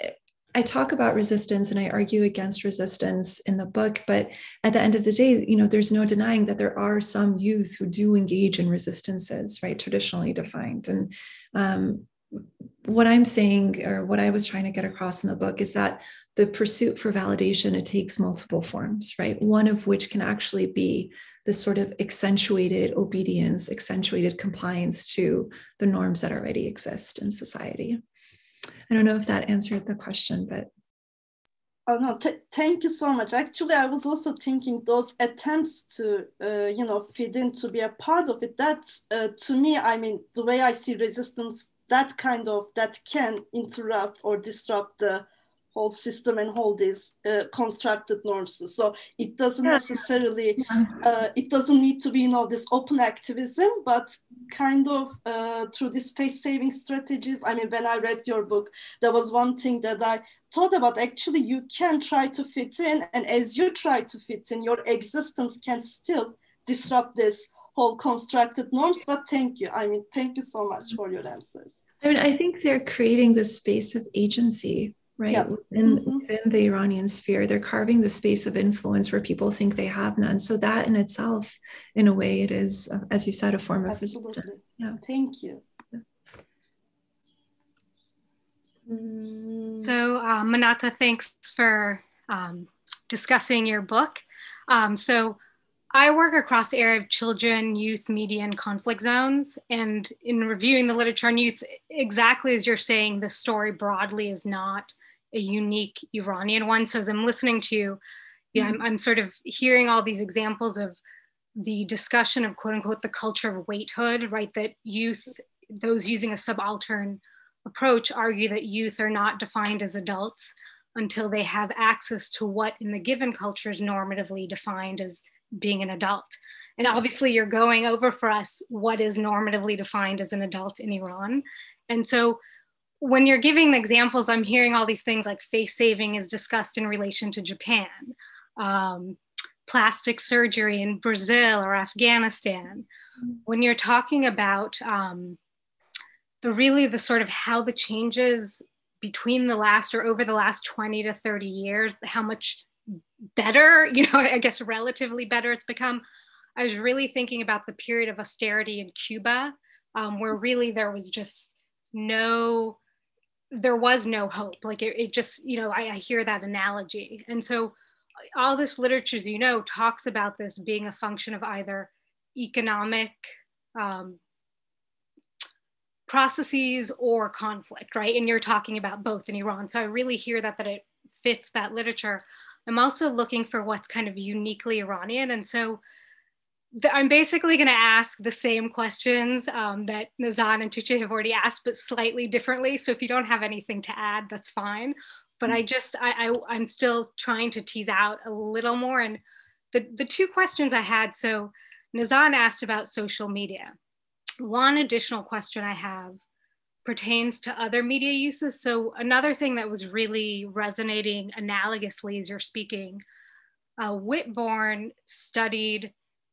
I talk about resistance and I argue against resistance in the book, but at the end of the day, you know, there's no denying that there are some youth who do engage in resistances, right, traditionally defined. And um, what I'm saying, or what I was trying to get across in the book, is that the pursuit for validation, it takes multiple forms, right? One of which can actually be this sort of accentuated obedience, accentuated compliance to the norms that already exist in society. I don't know if that answered the question, but. Oh, no, th- thank you so much. Actually, I was also thinking those attempts to, uh, you know, fit in, to be a part of it. That's, uh, to me, I mean, the way I see resistance, that kind of, that can interrupt or disrupt the whole system and hold these uh, constructed norms. So it doesn't necessarily, uh, it doesn't need to be, you know, this open activism, but kind of uh, through these face-saving strategies. I mean, when I read your book, there was one thing that I thought about. Actually, you can try to fit in, and as you try to fit in, your existence can still disrupt this whole constructed norms. But thank you. I mean, thank you so much for your answers. I mean, I think they're creating this space of agency, right? Yeah. Within, mm-hmm. within the Iranian sphere, they're carving the space of influence where people think they have none. So that in itself, in a way, it is, as you said, a form of absolutely. resistance. Yeah. Thank you. So, uh, Manata, thanks for um, discussing your book. Um, so, I work across the area of children, youth, media, and conflict zones. And in reviewing the literature on youth, exactly as you're saying, the story broadly is not a unique Iranian one. So as I'm listening to you, you know, I'm, I'm sort of hearing all these examples of the discussion of quote unquote, the culture of waithood, right? That youth, those using a subaltern approach argue that youth are not defined as adults until they have access to what in the given culture is normatively defined as being an adult. And obviously you're going over for us what is normatively defined as an adult in Iran. And so when you're giving the examples, I'm hearing all these things like face saving is discussed in relation to Japan, um, plastic surgery in Brazil or Afghanistan. When you're talking about um, the really the sort of how the changes between the last or over the last twenty to thirty years, how much better, you know, I guess relatively better it's become. I was really thinking about the period of austerity in Cuba, um, where really there was just no, there was no hope. Like it, it just, you know, I, I hear that analogy. And so all this literature, as you know, talks about this being a function of either economic um, processes or conflict, right? And you're talking about both in Iran. So I really hear that, that it fits that literature. I'm also looking for what's kind of uniquely Iranian. And so the, I'm basically going to ask the same questions um, that Nazan and Tuğçe have already asked, but slightly differently. So if you don't have anything to add, that's fine. But I just, I, I, I'm still trying to tease out a little more. And the, the two questions I had, so Nazan asked about social media. One additional question I have pertains to other media uses. So another thing that was really resonating analogously as you're speaking, uh, Whitbourne studied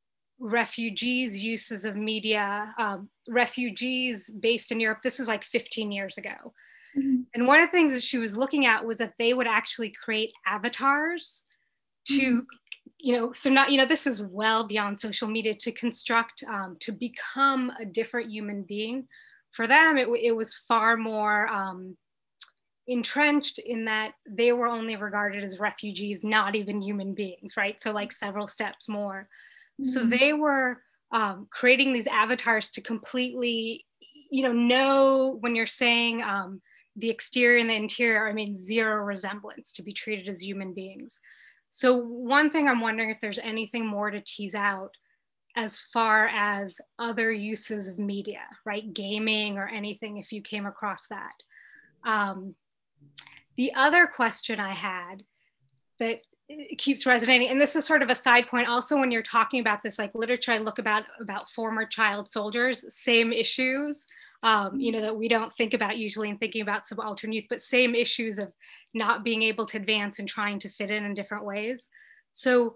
refugees' uses of media, um, refugees based in Europe. This is like fifteen years ago. Mm-hmm. And one of the things that she was looking at was that they would actually create avatars to, mm-hmm. you know, so not, you know, this is well beyond social media, to construct, um, to become a different human being. For them, it, it was far more um, entrenched in that they were only regarded as refugees, not even human beings, right? So like several steps more. Mm-hmm. So they were um, creating these avatars to completely, you know, know when you're saying um, the exterior and the interior, I mean, zero resemblance, to be treated as human beings. So one thing I'm wondering if there's anything more to tease out as far as other uses of media, right? Gaming or anything, if you came across that. Um, the other question I had that keeps resonating, and this is sort of a side point also when you're talking about this, like literature I look about, about former child soldiers, same issues, um, you know, that we don't think about usually in thinking about subaltern youth, but same issues of not being able to advance and trying to fit in in different ways. So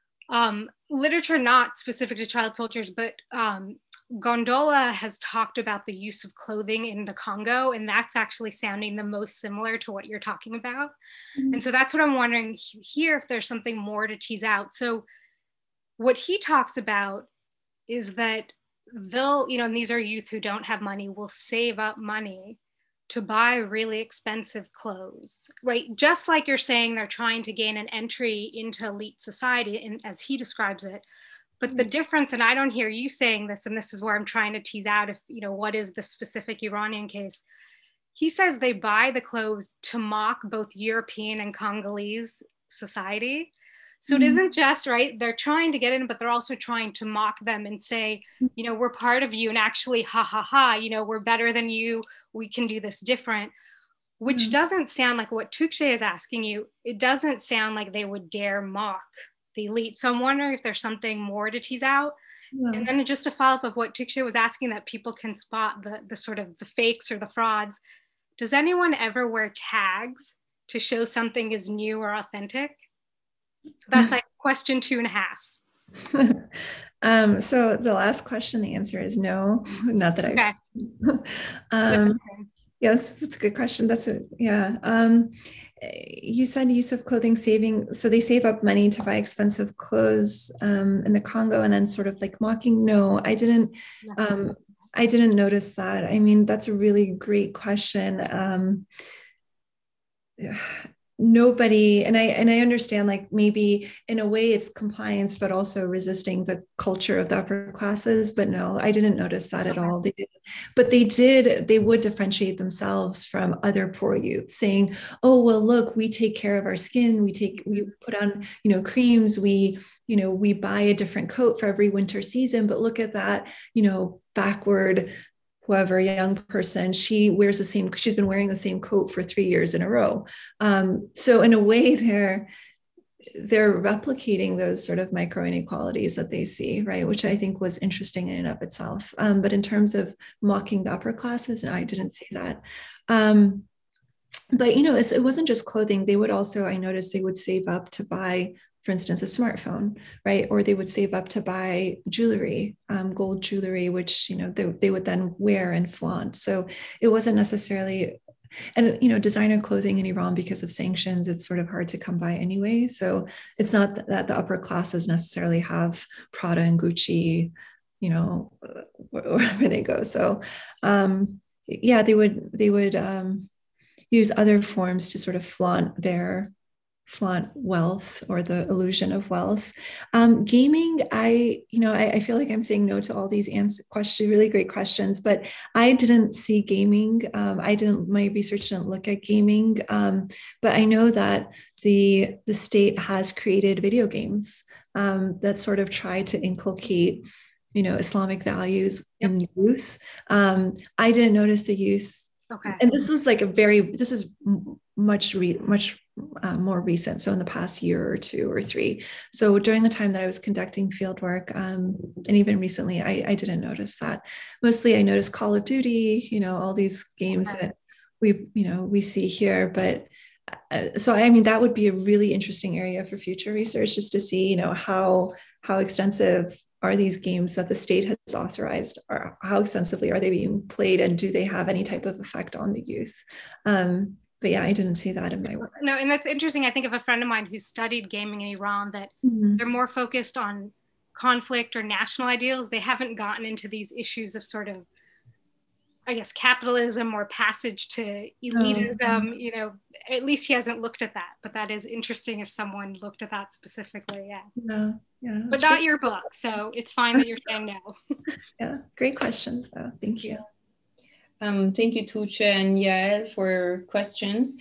um, literature not specific to child soldiers, but um, Gondola has talked about the use of clothing in the Congo, and that's actually sounding the most similar to what you're talking about. Mm-hmm. And so that's what I'm wondering here, if there's something more to tease out. So what he talks about is that they'll, you know, and these are youth who don't have money, will save up money to buy really expensive clothes, right? Just like you're saying, they're trying to gain an entry into elite society, and as he describes it. But the difference, and I don't hear you saying this, and this is where I'm trying to tease out if, you know, what is the specific Iranian case? He says they buy the clothes to mock both European and Congolese society. So mm-hmm. it isn't just, right, they're trying to get in, but they're also trying to mock them and say, you know, we're part of you, and actually, ha, ha, ha, you know, we're better than you, we can do this different, which mm-hmm. doesn't sound like what Tuğçe is asking you. It doesn't sound like they would dare mock the elite. So I'm wondering if there's something more to tease out. Yeah. And then just a follow-up of what Tuğçe was asking, that people can spot the, the sort of the fakes or the frauds. Does anyone ever wear tags to show something is new or authentic? So that's like question two and a half. um, so the last question, the answer is no, not that I've okay. um, yes, that's a good question. That's a, yeah. Um, you said use of clothing saving, so they save up money to buy expensive clothes um, in the Congo and then sort of like mocking. No, I didn't, um, I didn't notice that. I mean, that's a really great question. Um, nobody, and I and I understand, like, maybe in a way it's compliance, but also resisting the culture of the upper classes. But no, I didn't notice that at all. They didn't, but they did, they would differentiate themselves from other poor youth, saying, oh, well, look, we take care of our skin, we take, we put on, you know, creams, we, you know, we buy a different coat for every winter season, but look at that, you know, backward whoever young person, she wears the same, she's been wearing the same coat for three years in a row. Um, so in a way, they're, they're replicating those sort of micro inequalities that they see, right? Which I think was interesting in and of itself. Um, but in terms of mocking the upper classes, no, I didn't see that. Um, but, you know, it's, it wasn't just clothing. They would also, I noticed they would save up to buy, for instance, a smartphone, right? Or they would save up to buy jewelry, um, gold jewelry, which, you know, they, they would then wear and flaunt. So it wasn't necessarily, and, you know, designer clothing in Iran, because of sanctions, it's sort of hard to come by anyway. So it's not that the upper classes necessarily have Prada and Gucci, you know, wherever they go. So um, yeah, they would, they would um, use other forms to sort of flaunt their flaunt wealth or the illusion of wealth. Um, gaming, I, you know, I, I feel like I'm saying no to all these answer questions, really great questions, but I didn't see gaming. Um, I didn't, my research didn't look at gaming, um, but I know that the, the state has created video games um, that sort of try to inculcate, you know, Islamic values yep. in youth. Um, I didn't notice the youth. Okay. And this was like a very, this is much, re, much uh, more recent. So in the past year or two or three. So during the time that I was conducting field work, um, and even recently, I, I didn't notice that. Mostly I noticed Call of Duty, you know, all these games okay. that we, you know, we see here. But uh, so, I mean, that would be a really interesting area for future research, just to see, you know, how, how extensive are these games that the state has authorized, or how extensively are they being played, and do they have any type of effect on the youth? Um, but yeah, I didn't see that in my work. No, and that's interesting. I think of a friend of mine who studied gaming in Iran, that mm-hmm. they're more focused on conflict or national ideals. They haven't gotten into these issues of sort of, I guess, capitalism or passage to elitism. Oh. You know, at least he hasn't looked at that, but that is interesting if someone looked at that specifically. Yeah. No. Yeah, but not your book, so it's fine that you're saying no. Yeah, great questions though. Thank you. Um, thank you, Tuğçe and Yael, for questions.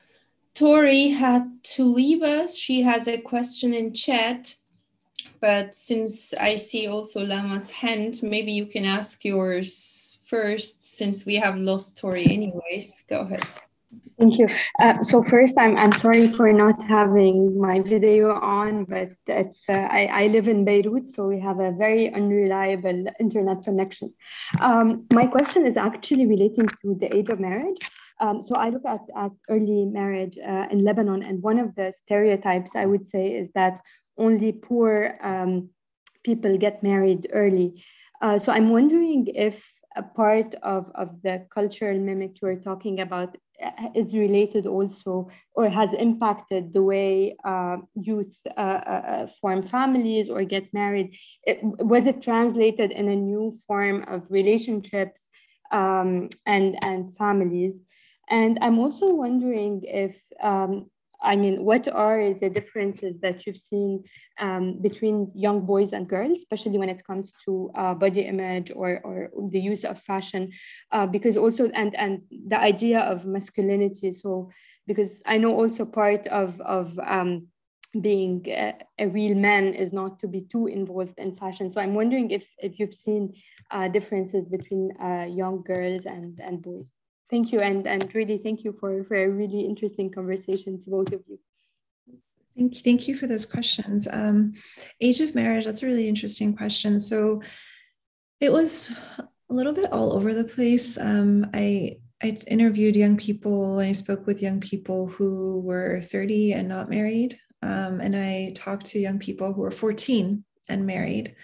Tori had to leave us. She has a question in chat, but since I see also Lama's hand, maybe you can ask yours first, since we have lost Tori anyways. Go ahead. Thank you. Uh, so first, I'm I'm sorry for not having my video on, but it's uh, I, I live in Beirut, so we have a very unreliable internet connection. Um, my question is actually relating to the age of marriage. Um, so I look at, at early marriage uh, in Lebanon, and one of the stereotypes I would say is that only poor um, people get married early. Uh, so I'm wondering if a part of, of the cultural mimic you were talking about is related also, or has impacted the way uh, youth uh, uh, form families or get married. It, was it translated in a new form of relationships um, and, and families? And I'm also wondering if, um, I mean, what are the differences that you've seen um, between young boys and girls, especially when it comes to uh, body image or, or the use of fashion? Uh, because also, and, and the idea of masculinity. So, because I know also part of, of um, being a, a real man is not to be too involved in fashion. So I'm wondering if, if you've seen uh, differences between uh, young girls and, and boys. Thank you, and, and really thank you for, for a really interesting conversation to both of you. Thank you, thank you for those questions. Um, age of marriage, that's a really interesting question. So it was a little bit all over the place. Um, I, I interviewed young people, I spoke with young people who were thirty and not married. Um, and I talked to young people who were fourteen and married.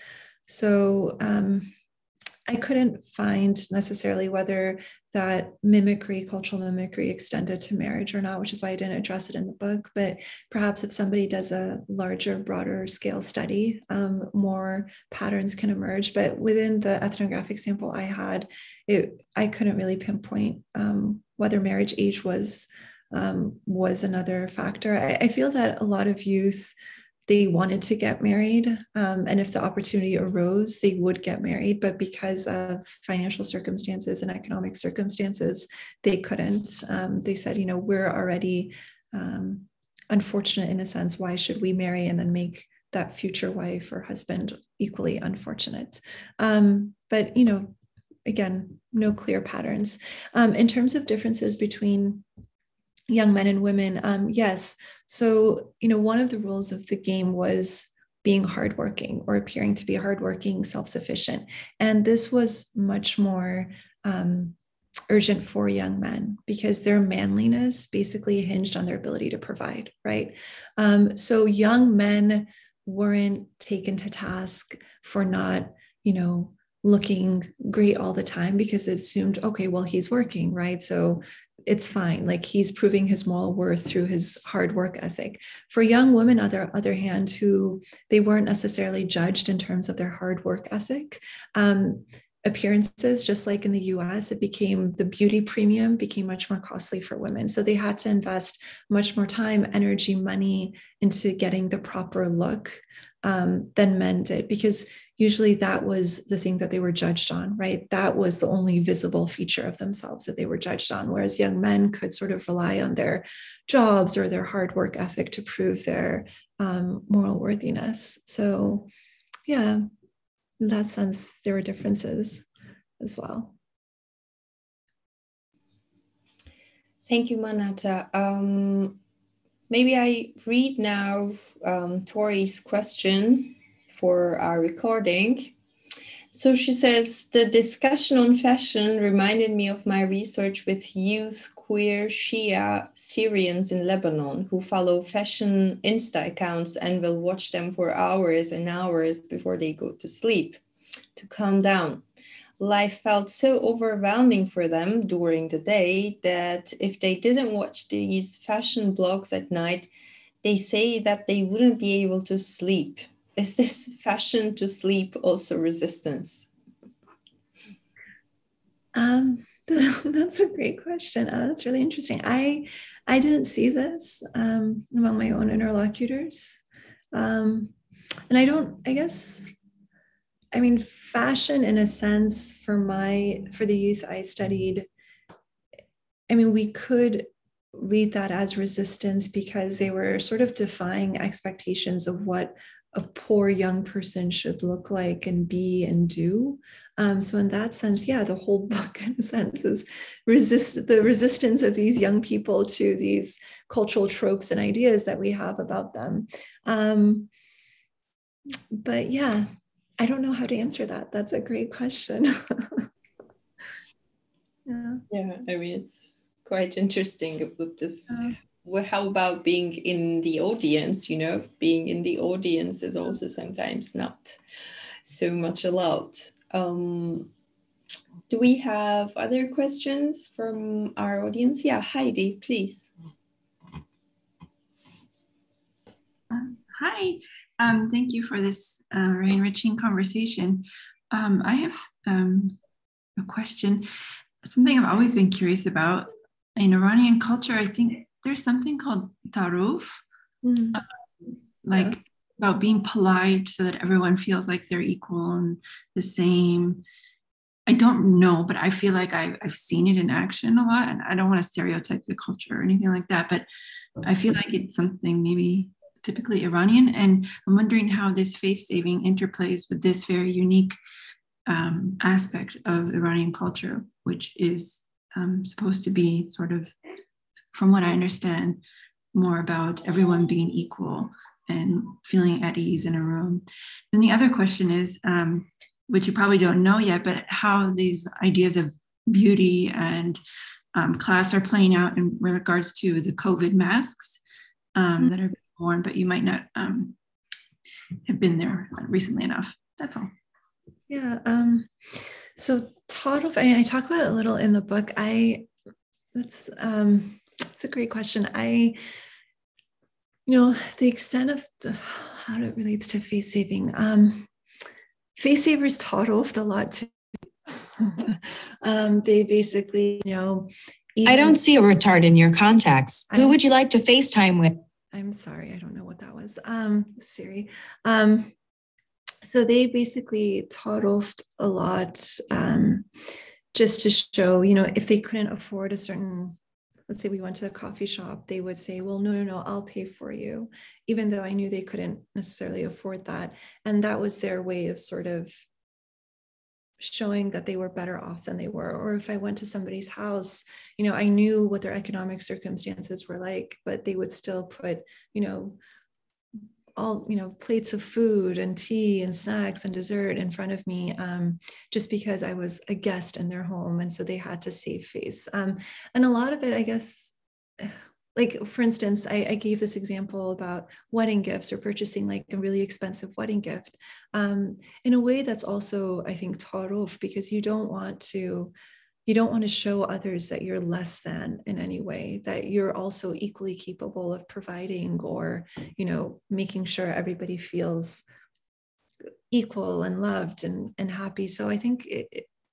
So um, I couldn't find necessarily whether that mimicry, cultural mimicry extended to marriage or not, which is why I didn't address it in the book. But perhaps if somebody does a larger, broader scale study, um, more patterns can emerge. But within the ethnographic sample I had, it, I couldn't really pinpoint um, whether marriage age was, um, was another factor. I, I feel that a lot of youth, they wanted to get married. Um, and if the opportunity arose, they would get married. But because of financial circumstances and economic circumstances, they couldn't. Um, they said, you know, we're already um, unfortunate in a sense. Why should we marry and then make that future wife or husband equally unfortunate? Um, but, you know, again, no clear patterns. Um, in terms of differences between young men and women, um, yes. So, you know, one of the rules of the game was being hardworking or appearing to be hardworking, self-sufficient. And this was much more um, urgent for young men because their manliness basically hinged on their ability to provide, right? Um, so young men weren't taken to task for not, you know, looking great all the time because it assumed, okay, well, he's working, right? So it's fine. Like he's proving his moral worth through his hard work ethic. For young women, on the other hand, who they weren't necessarily judged in terms of their hard work ethic, um, appearances, just like in the U S, it became, the beauty premium became much more costly for women. So they had to invest much more time, energy, money into getting the proper look um, than men did, because usually that was the thing that they were judged on, right? That was the only visible feature of themselves that they were judged on. Whereas young men could sort of rely on their jobs or their hard work ethic to prove their um, moral worthiness. So yeah, in that sense, there were differences as well. Thank you, Manata. Um, maybe I read now um, Tori's question for our recording. So she says, the discussion on fashion reminded me of my research with youth queer Shia Syrians in Lebanon who follow fashion Insta accounts and will watch them for hours and hours before they go to sleep to calm down. Life felt so overwhelming for them during the day that if they didn't watch these fashion blogs at night, they say that they wouldn't be able to sleep. Is this fashion to sleep also resistance? Um, that's a great question. Uh, that's really interesting. I I didn't see this um, among my own interlocutors. Um, and I don't, I guess, I mean, fashion in a sense for my, for the youth I studied, I mean, we could read that as resistance because they were sort of defying expectations of what a poor young person should look like and be and do. Um, so in that sense, yeah, the whole book in a sense is resist the resistance of these young people to these cultural tropes and ideas that we have about them. Um, but yeah, I don't know how to answer that. That's a great question. yeah. Yeah, I mean, it's quite interesting with this. Uh, Well, how about being in the audience? You know, being in the audience is also sometimes not so much allowed. Um, do we have other questions from our audience? Yeah, Heidi, please. Um, hi, um, thank you for this uh, very enriching conversation. Um, I have um, a question, something I've always been curious about. In Iranian culture, I think there's something called taruf, mm, uh, like yeah. about being polite so that everyone feels like they're equal and the same. I don't know, but I feel like I've, I've seen it in action a lot. And I don't want to stereotype the culture or anything like that, but I feel like it's something maybe typically Iranian. And I'm wondering how this face saving interplays with this very unique um, aspect of Iranian culture, which is um, supposed to be sort of, from what I understand, more about everyone being equal and feeling at ease in a room. Then the other question is, um, which you probably don't know yet, but how these ideas of beauty and um, class are playing out in regards to the COVID masks um, that are worn, but you might not um, have been there recently enough. That's all. Yeah. Um, so Taruf, I, I talk about it a little in the book. I, that's, um, that's a great question. I, you know, the extent of the, how it relates to face saving, um, face savers Taruf a lot too. um, they basically, you know, even, I don't see a retard in your contacts. Who I'm, would you like to FaceTime with? I'm sorry, I don't know what that was. Um, Siri. Um, so they basically tarofed a lot um, just to show, you know, if they couldn't afford a certain, let's say we went to a coffee shop, they would say, well, no, no, no, I'll pay for you, even though I knew they couldn't necessarily afford that. And that was their way of sort of showing that they were better off than they were. Or if I went to somebody's house, you know, I knew what their economic circumstances were like, but they would still put, you know, all, you know, plates of food and tea and snacks and dessert in front of me, um, just because I was a guest in their home. And so they had to save face. Um, and a lot of it, I guess, like, for instance, I, I gave this example about wedding gifts or purchasing like a really expensive wedding gift um, in a way that's also, I think, taruf, because you don't want to, you don't want to show others that you're less than in any way, that you're also equally capable of providing or, you know, making sure everybody feels equal and loved and, and happy. So I think it,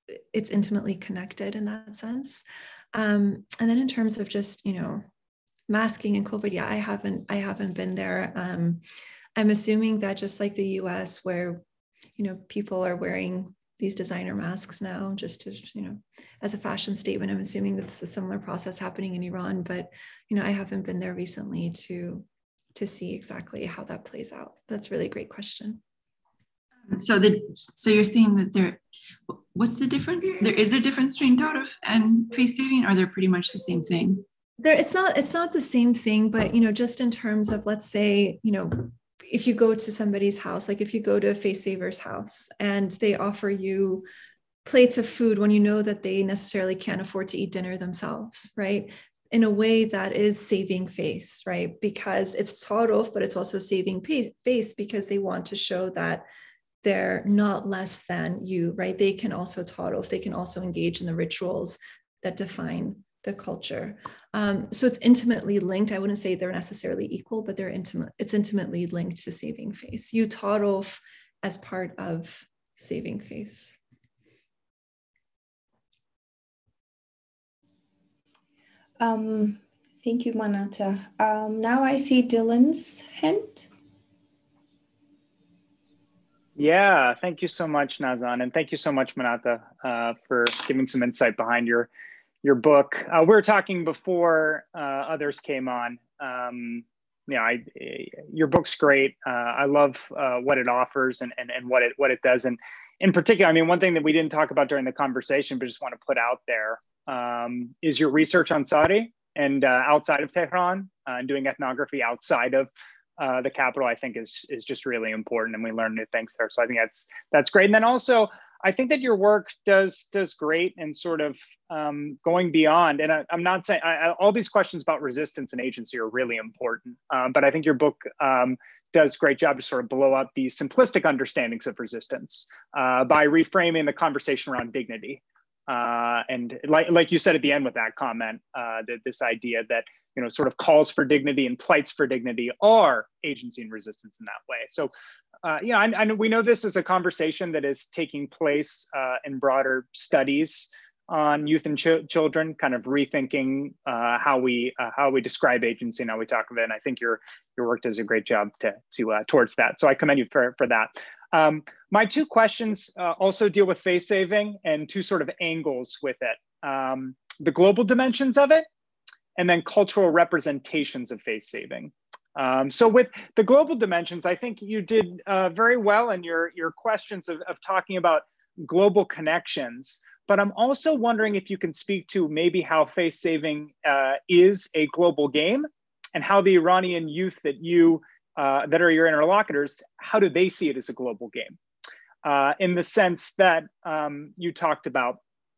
it's intimately connected in that sense. Um, and then in terms of just, you know, masking and COVID, yeah, I haven't, I haven't been there. Um, I'm assuming that just like the U S, where, you know, people are wearing these designer masks now, just to, you know, as a fashion statement, I'm assuming that's a similar process happening in Iran, but, you know, I haven't been there recently to, to see exactly how that plays out. That's a really great question. So the, so you're saying that there, what's the difference? There is a difference between Tarif and face saving, or they're pretty much the same thing? There, it's not, it's not the same thing, but, you know, just in terms of, let's say, you know, if you go to somebody's house, like if you go to a face saver's house and they offer you plates of food when you know that they necessarily can't afford to eat dinner themselves, right? In a way that is saving face, right? Because it's taruf, but it's also saving face because they want to show that they're not less than you, right? They can also taruf, they can also engage in the rituals that define the culture. Um, so it's intimately linked. I wouldn't say they're necessarily equal, but they're intimate. It's intimately linked to saving face. You taruf as part of saving face. Um, thank you, Manata. Um, now I see Dylan's hand. Yeah, thank you so much, Nazan, and thank you so much, Manata, uh, for giving some insight behind your your book. Uh, we were talking before uh, others came on. Um, you know, I, your book's great. Uh, I love uh, what it offers and, and, and what it what it does. And in particular, I mean, one thing that we didn't talk about during the conversation, but just want to put out there um, is your research on Saudi and uh, outside of Tehran, uh, and doing ethnography outside of uh, the capital, I think is is just really important, and we learn new things there. So I think that's that's great. And then also, I think that your work does does great and sort of um, going beyond. And I, I'm not saying I, I, all these questions about resistance and agency are really important, um, but I think your book um, does a great job to sort of blow up these simplistic understandings of resistance uh, by reframing the conversation around dignity. Uh, and like like you said at the end with that comment, uh, that this idea that, you know, sort of calls for dignity and plights for dignity are agency and resistance in that way. So. Uh, you know, and, and we know this is a conversation that is taking place uh, in broader studies on youth and ch children, kind of rethinking uh, how we uh, how we describe agency and how we talk about it. And I think your your work does a great job to to uh, towards that. So I commend you for for that. Um, my two questions uh, also deal with face saving and two sort of angles with it: um, the global dimensions of it, and then cultural representations of face saving. Um, so with the global dimensions, I think you did uh, very well in your, your questions of, of talking about global connections, but I'm also wondering if you can speak to maybe how face saving uh, is a global game and how the Iranian youth that you, uh, that are your interlocutors, how do they see it as a global game? Uh, in the sense that um, you talked about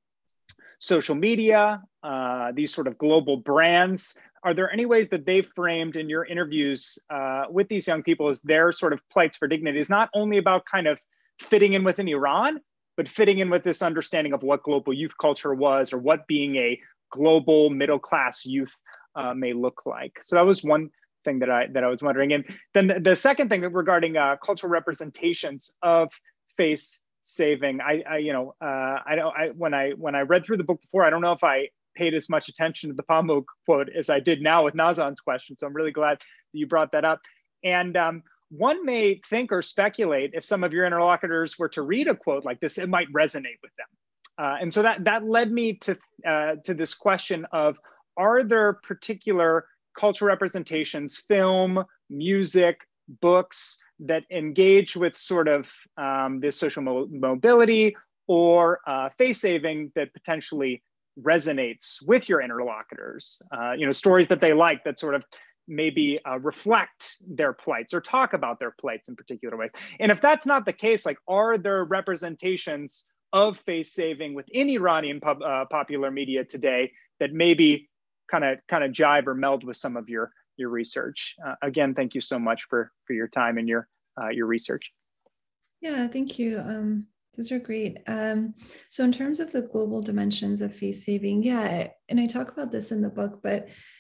social media, uh, these sort of global brands. Are there any ways that they've framed in your interviews uh, with these young people as their sort of plights for dignity is not only about kind of fitting in within Iran, but fitting in with this understanding of what global youth culture was or what being a global middle-class youth uh, may look like? So that was one thing that I that I was wondering. And then the, the second thing regarding uh, cultural representations of face saving, I, I you know, uh, I don't, I when I when I read through the book before, I don't know if I paid as much attention to the Pamuk quote as I did now with Nazan's question. So I'm really glad that you brought that up. And um, one may think or speculate if some of your interlocutors were to read a quote like this, it might resonate with them. Uh, and so that, that led me to, uh, to this question of, are there particular cultural representations, film, music, books that engage with sort of um, this social mo mobility or uh, face saving that potentially resonates with your interlocutors, uh, you know, stories that they like that sort of maybe uh, reflect their plights or talk about their plights in particular ways. And if that's not the case, like, are there representations of face saving within Iranian pub, uh, popular media today that maybe kind of kind of jive or meld with some of your your research? Uh, again, thank you so much for for your time and your uh, your research. Yeah, thank you. Um, Those are great. Um, so in terms of the global dimensions of face saving, yeah, and I talk about this in the book, but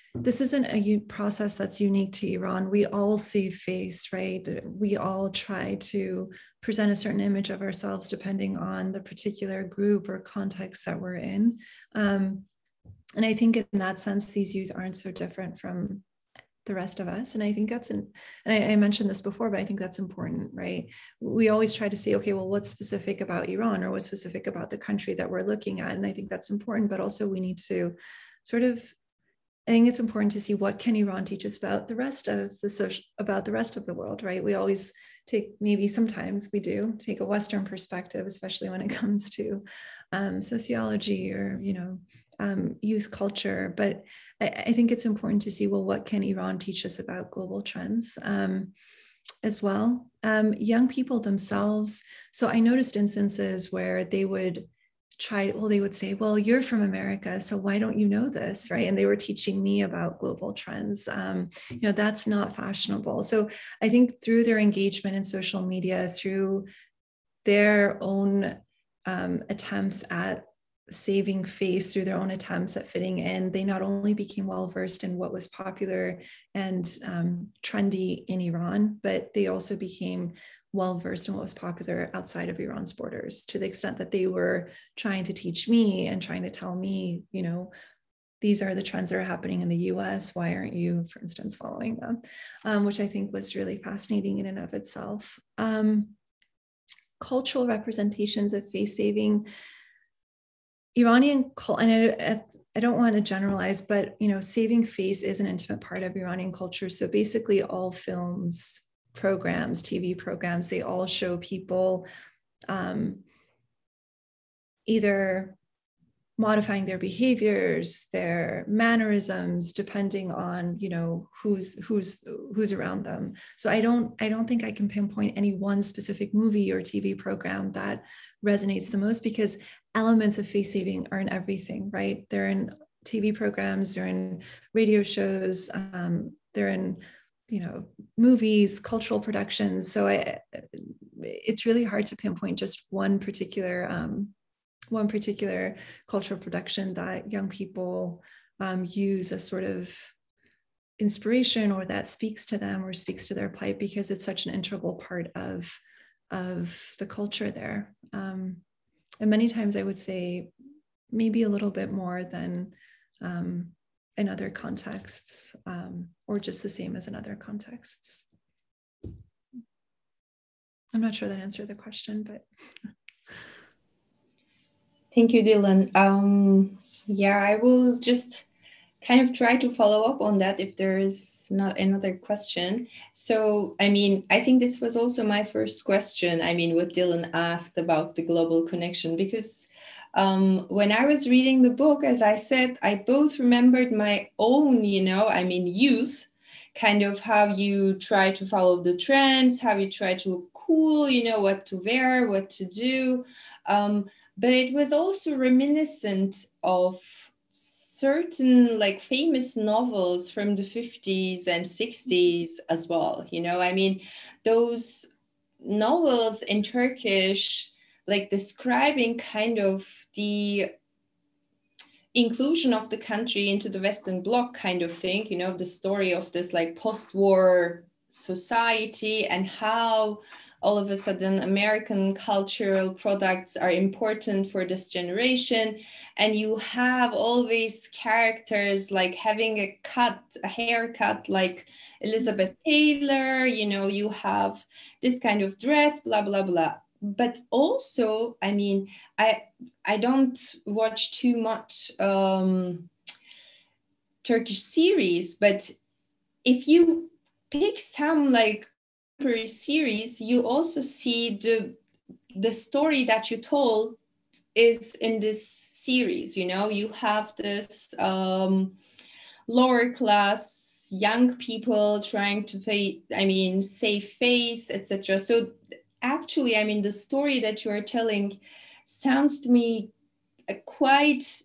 this isn't a u- process that's unique to Iran. We all save face, right? We all try to present a certain image of ourselves depending on the particular group or context that we're in. Um, and I think in that sense, these youth aren't so different from the rest of us. And I think that's, an, and I, I mentioned this before, but I think that's important, right? We always try to say, okay, well, what's specific about Iran or what's specific about the country that we're looking at? And I think that's important, but also we need to sort of, I think it's important to see what can Iran teach us about the rest of the social, about the rest of the world, right? We always take, maybe sometimes we do take a Western perspective, especially when it comes to um, sociology or, you know, um, youth culture. But I, I think it's important to see, well, what can Iran teach us about global trends um, as well? Um, young people themselves. So I noticed instances where they would try, well, they would say, well, you're from America, so why don't you know this, right? And they were teaching me about global trends. Um, you know, that's not fashionable. So I think through their engagement in social media, through their own um, attempts at saving face, through their own attempts at fitting in, they not only became well-versed in what was popular and um, trendy in Iran, but they also became well-versed in what was popular outside of Iran's borders, to the extent that they were trying to teach me and trying to tell me, you know, these are the trends that are happening in the U S. Why aren't you, for instance, following them? Um, which I think was really fascinating in and of itself. Um, cultural representations of face saving. Iranian culture, and I, I don't want to generalize, but you know, saving face is an intimate part of Iranian culture. So basically all films, programs, T V programs, they all show people um, either modifying their behaviors, their mannerisms, depending on, you know, who's who's who's around them. So I don't I don't think I can pinpoint any one specific movie or T V program that resonates the most, because elements of face saving are in everything, right? They're in T V programs, they're in radio shows, um, they're in, you know, movies, cultural productions. So I, it's really hard to pinpoint just one particular um, one particular cultural production that young people um, use as sort of inspiration, or that speaks to them or speaks to their plight, because it's such an integral part of, of the culture there. Um, and many times I would say maybe a little bit more than um, in other contexts, um, or just the same as in other contexts. I'm not sure that answered the question, but. Thank you, Dylan. Um, yeah, I will just kind of try to follow up on that if there is not another question. So, I mean, I think this was also my first question. I mean, what Dylan asked about the global connection, because um, when I was reading the book, as I said, I both remembered my own, you know, I mean, youth, kind of how you try to follow the trends, how you try to look cool, you know, what to wear, what to do. Um, But it was also reminiscent of certain like famous novels from the fifties and sixties as well. You know, I mean, those novels in Turkish, like describing kind of the inclusion of the country into the Western Bloc kind of thing, you know, the story of this like post-war society and how all of a sudden American cultural products are important for this generation. And you have always characters like having a cut, a haircut like Elizabeth Taylor, you know, you have this kind of dress, blah, blah, blah. But also, I mean, I I don't watch too much um, Turkish series, but if you pick some like series, you also see the the story that you told is in this series. You know, you have this um, lower class young people trying to face, I mean, save face, et cetera. So actually, I mean, the story that you are telling sounds to me uh, quite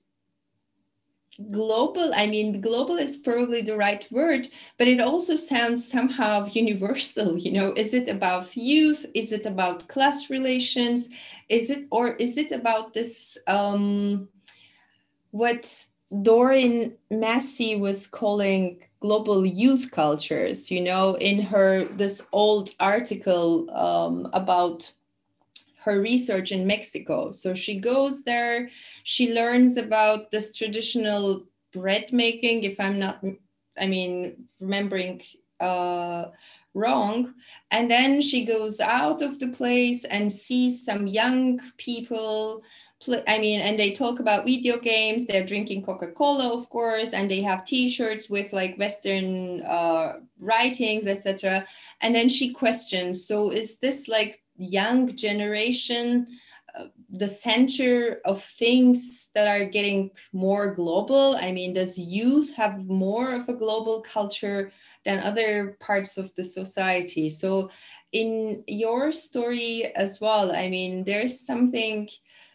global. I mean, global is probably the right word, but it also sounds somehow universal. You know, is it about youth? Is it about class relations? Is it, or is it about this, um, what Doreen Massey was calling global youth cultures, you know, in her, this old article um, about her research in Mexico. So she goes there, she learns about this traditional bread making, if I'm not, I mean, remembering uh, wrong. And then she goes out of the place and sees some young people play, I mean, and they talk about video games, they're drinking Coca-Cola, of course, and they have t-shirts with like Western uh, writings, et cetera. And then she questions, so is this like young generation uh, the center of things that are getting more global? I mean, does youth have more of a global culture than other parts of the society? So in your story as well, I mean, there's something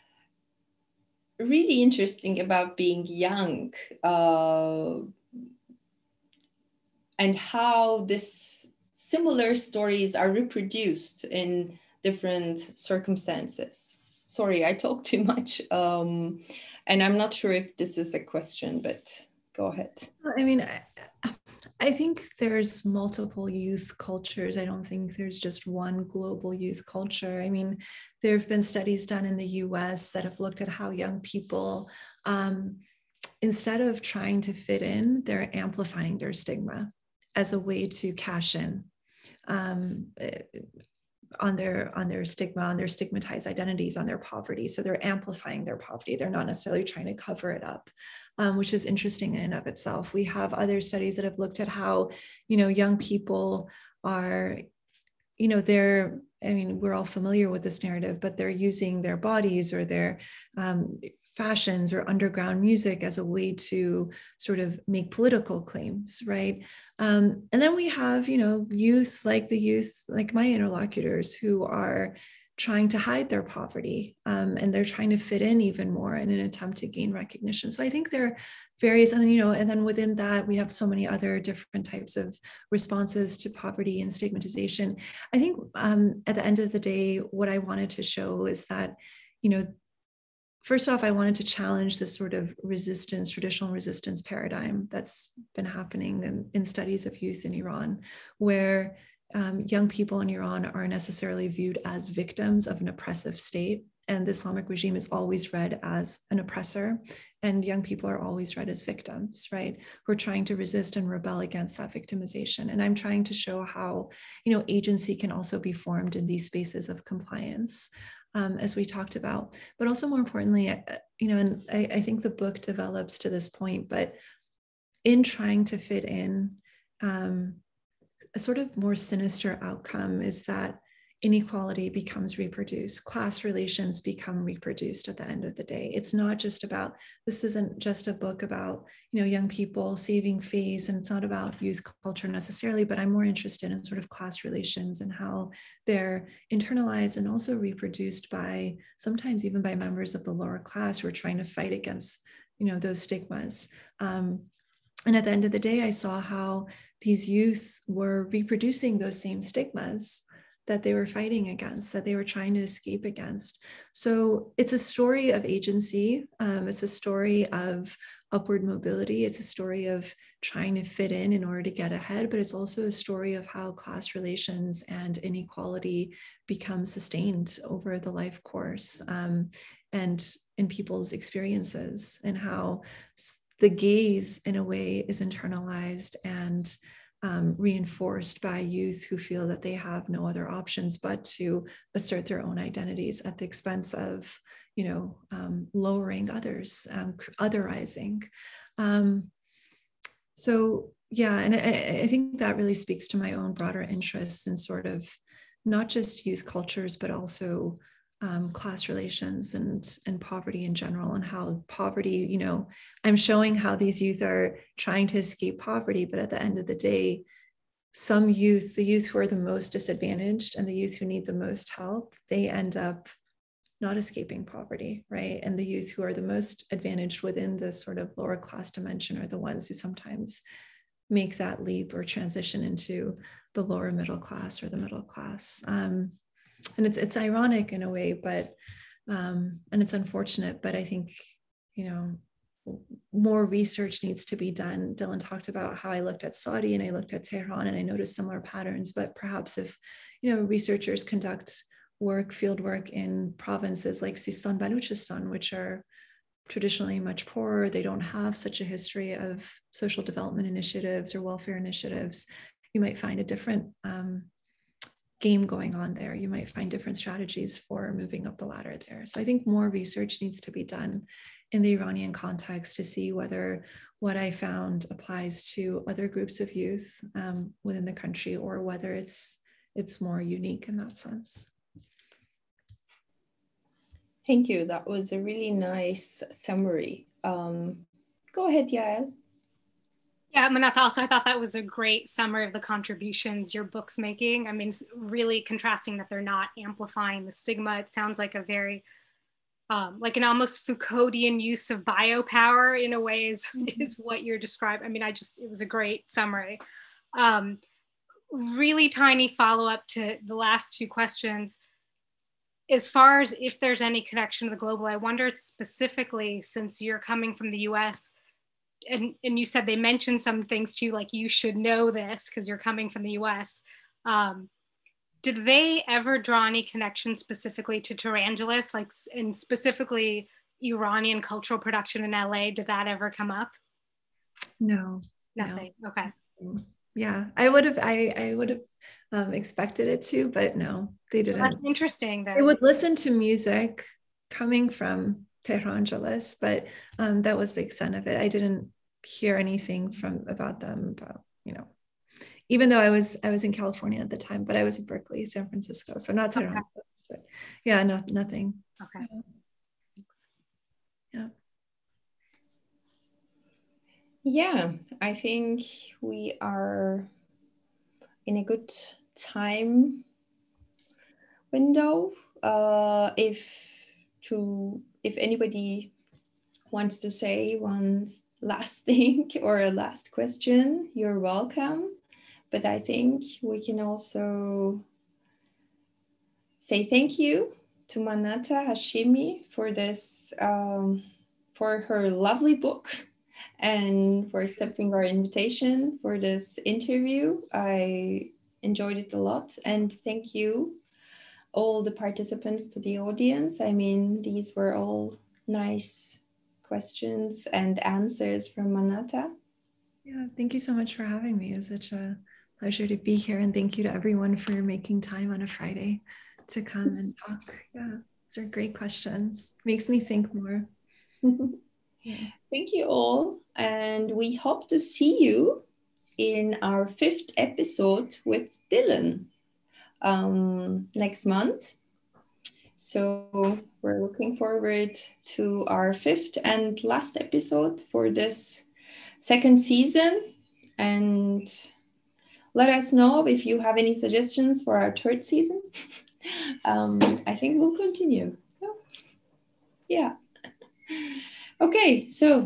really interesting about being young uh, and how this similar stories are reproduced in different circumstances. Sorry, I talk too much. Um, and I'm not sure if this is a question, but go ahead. I mean, I, I think there's multiple youth cultures. I don't think there's just one global youth culture. I mean, there have been studies done in the U S that have looked at how young people, um, instead of trying to fit in, they're amplifying their stigma as a way to cash in um, on their on their stigma, on their stigmatized identities, on their poverty. So they're amplifying their poverty. They're not necessarily trying to cover it up, um, which is interesting in and of itself. We have other studies that have looked at how, you know, young people are, you know, they're, I mean, we're all familiar with this narrative, but they're using their bodies or their um, fashions or underground music as a way to sort of make political claims, right? Um, and then we have, you know, youth like the youth, like my interlocutors, who are trying to hide their poverty um, and they're trying to fit in even more in an attempt to gain recognition. So I think there are various, and then, you know, and then within that, we have so many other different types of responses to poverty and stigmatization. I think um, at the end of the day, what I wanted to show is that, you know, first off, I wanted to challenge this sort of resistance, traditional resistance paradigm that's been happening in, in studies of youth in Iran, where um, young people in Iran are necessarily viewed as victims of an oppressive state. And the Islamic regime is always read as an oppressor, and young people are always read as victims, right? Who are trying to resist and rebel against that victimization. And I'm trying to show how, you know, agency can also be formed in these spaces of compliance. Um, as we talked about, but also more importantly, you know, and I, I think the book develops to this point, but in trying to fit in, um, a sort of more sinister outcome is that inequality becomes reproduced, class relations become reproduced at the end of the day. It's not just about, this isn't just a book about, you know, young people saving face, and it's not about youth culture necessarily, but I'm more interested in sort of class relations and how they're internalized and also reproduced by, sometimes even by members of the lower class who are trying to fight against, you know, those stigmas. Um, and at the end of the day, I saw how these youth were reproducing those same stigmas that they were fighting against, that they were trying to escape against. So it's a story of agency. Um, it's a story of upward mobility. It's a story of trying to fit in in order to get ahead, but it's also a story of how class relations and inequality become sustained over the life course um, and in people's experiences, and how the gaze in a way is internalized and Um, reinforced by youth who feel that they have no other options but to assert their own identities at the expense of, you know, um, lowering others, um, otherizing. Um, so yeah, and I, I think that really speaks to my own broader interests in sort of not just youth cultures, but also Um, class relations and and poverty in general, and how poverty, you know, I'm showing how these youth are trying to escape poverty, but at the end of the day, some youth, the youth who are the most disadvantaged and the youth who need the most help, they end up not escaping poverty, right? And the youth who are the most advantaged within this sort of lower class dimension are the ones who sometimes make that leap or transition into the lower middle class or the middle class. Um, And it's it's ironic in a way, but um, and it's unfortunate. But I think, you know, more research needs to be done. Dylan talked about how I looked at Saudi and I looked at Tehran and I noticed similar patterns, but perhaps if, you know, researchers conduct work, field work in provinces like Sistan, Baluchistan, which are traditionally much poorer, they don't have such a history of social development initiatives or welfare initiatives, you might find a different um, game going on there. You might find different strategies for moving up the ladder there. So I think more research needs to be done in the Iranian context to see whether what I found applies to other groups of youth um, within the country, or whether it's it's more unique in that sense. Thank you. That was a really nice summary. Um, go ahead, Yael. Yeah, Manata, also I thought that was a great summary of the contributions your book's making. I mean, really contrasting that they're not amplifying the stigma. It sounds like a very, um, like an almost Foucauldian use of biopower in a way is, mm-hmm. is what you're describing. I mean, I just, it was a great summary. Um, really tiny follow-up to the last two questions. As far as if there's any connection to the global, I wondered specifically, since you're coming from the U S, And, and you said they mentioned some things to you, like you should know this because you're coming from the U S. Um, did they ever draw any connection specifically to Tehrangeles, like, and specifically Iranian cultural production in L A? Did that ever come up? No. Nothing. No. Okay. Yeah, I would have. I I would have um, expected it to, but no, they didn't. Well, that's interesting. Then they would listen to music coming from Tehrangeles, but um, that was the extent of it. I didn't hear anything from about them about, you know, even though I was I was in California at the time, but I was in Berkeley, San Francisco, so not Tehrangeles, okay. But yeah, no, nothing. Okay. Yeah. Thanks. Yeah. Yeah, I think we are in a good time window. Uh, if to if anybody wants to say one last thing or a last question, you're welcome. But I think we can also say thank you to Manata Hashimi for this, um, for her lovely book, and for accepting our invitation for this interview. I enjoyed it a lot, and thank you all the participants, to the audience. I mean, these were all nice questions and answers from Manata. Yeah, thank you so much for having me. It was such a pleasure to be here, and thank you to everyone for making time on a Friday to come and talk. Yeah, these are great questions. Makes me think more. Yeah. Thank you all, and we hope to see you in our fifth episode with Dylan um, next month. So we're looking forward to our fifth and last episode for this second season, and let us know if you have any suggestions for our third season. um, I think we'll continue. Yeah. Okay, so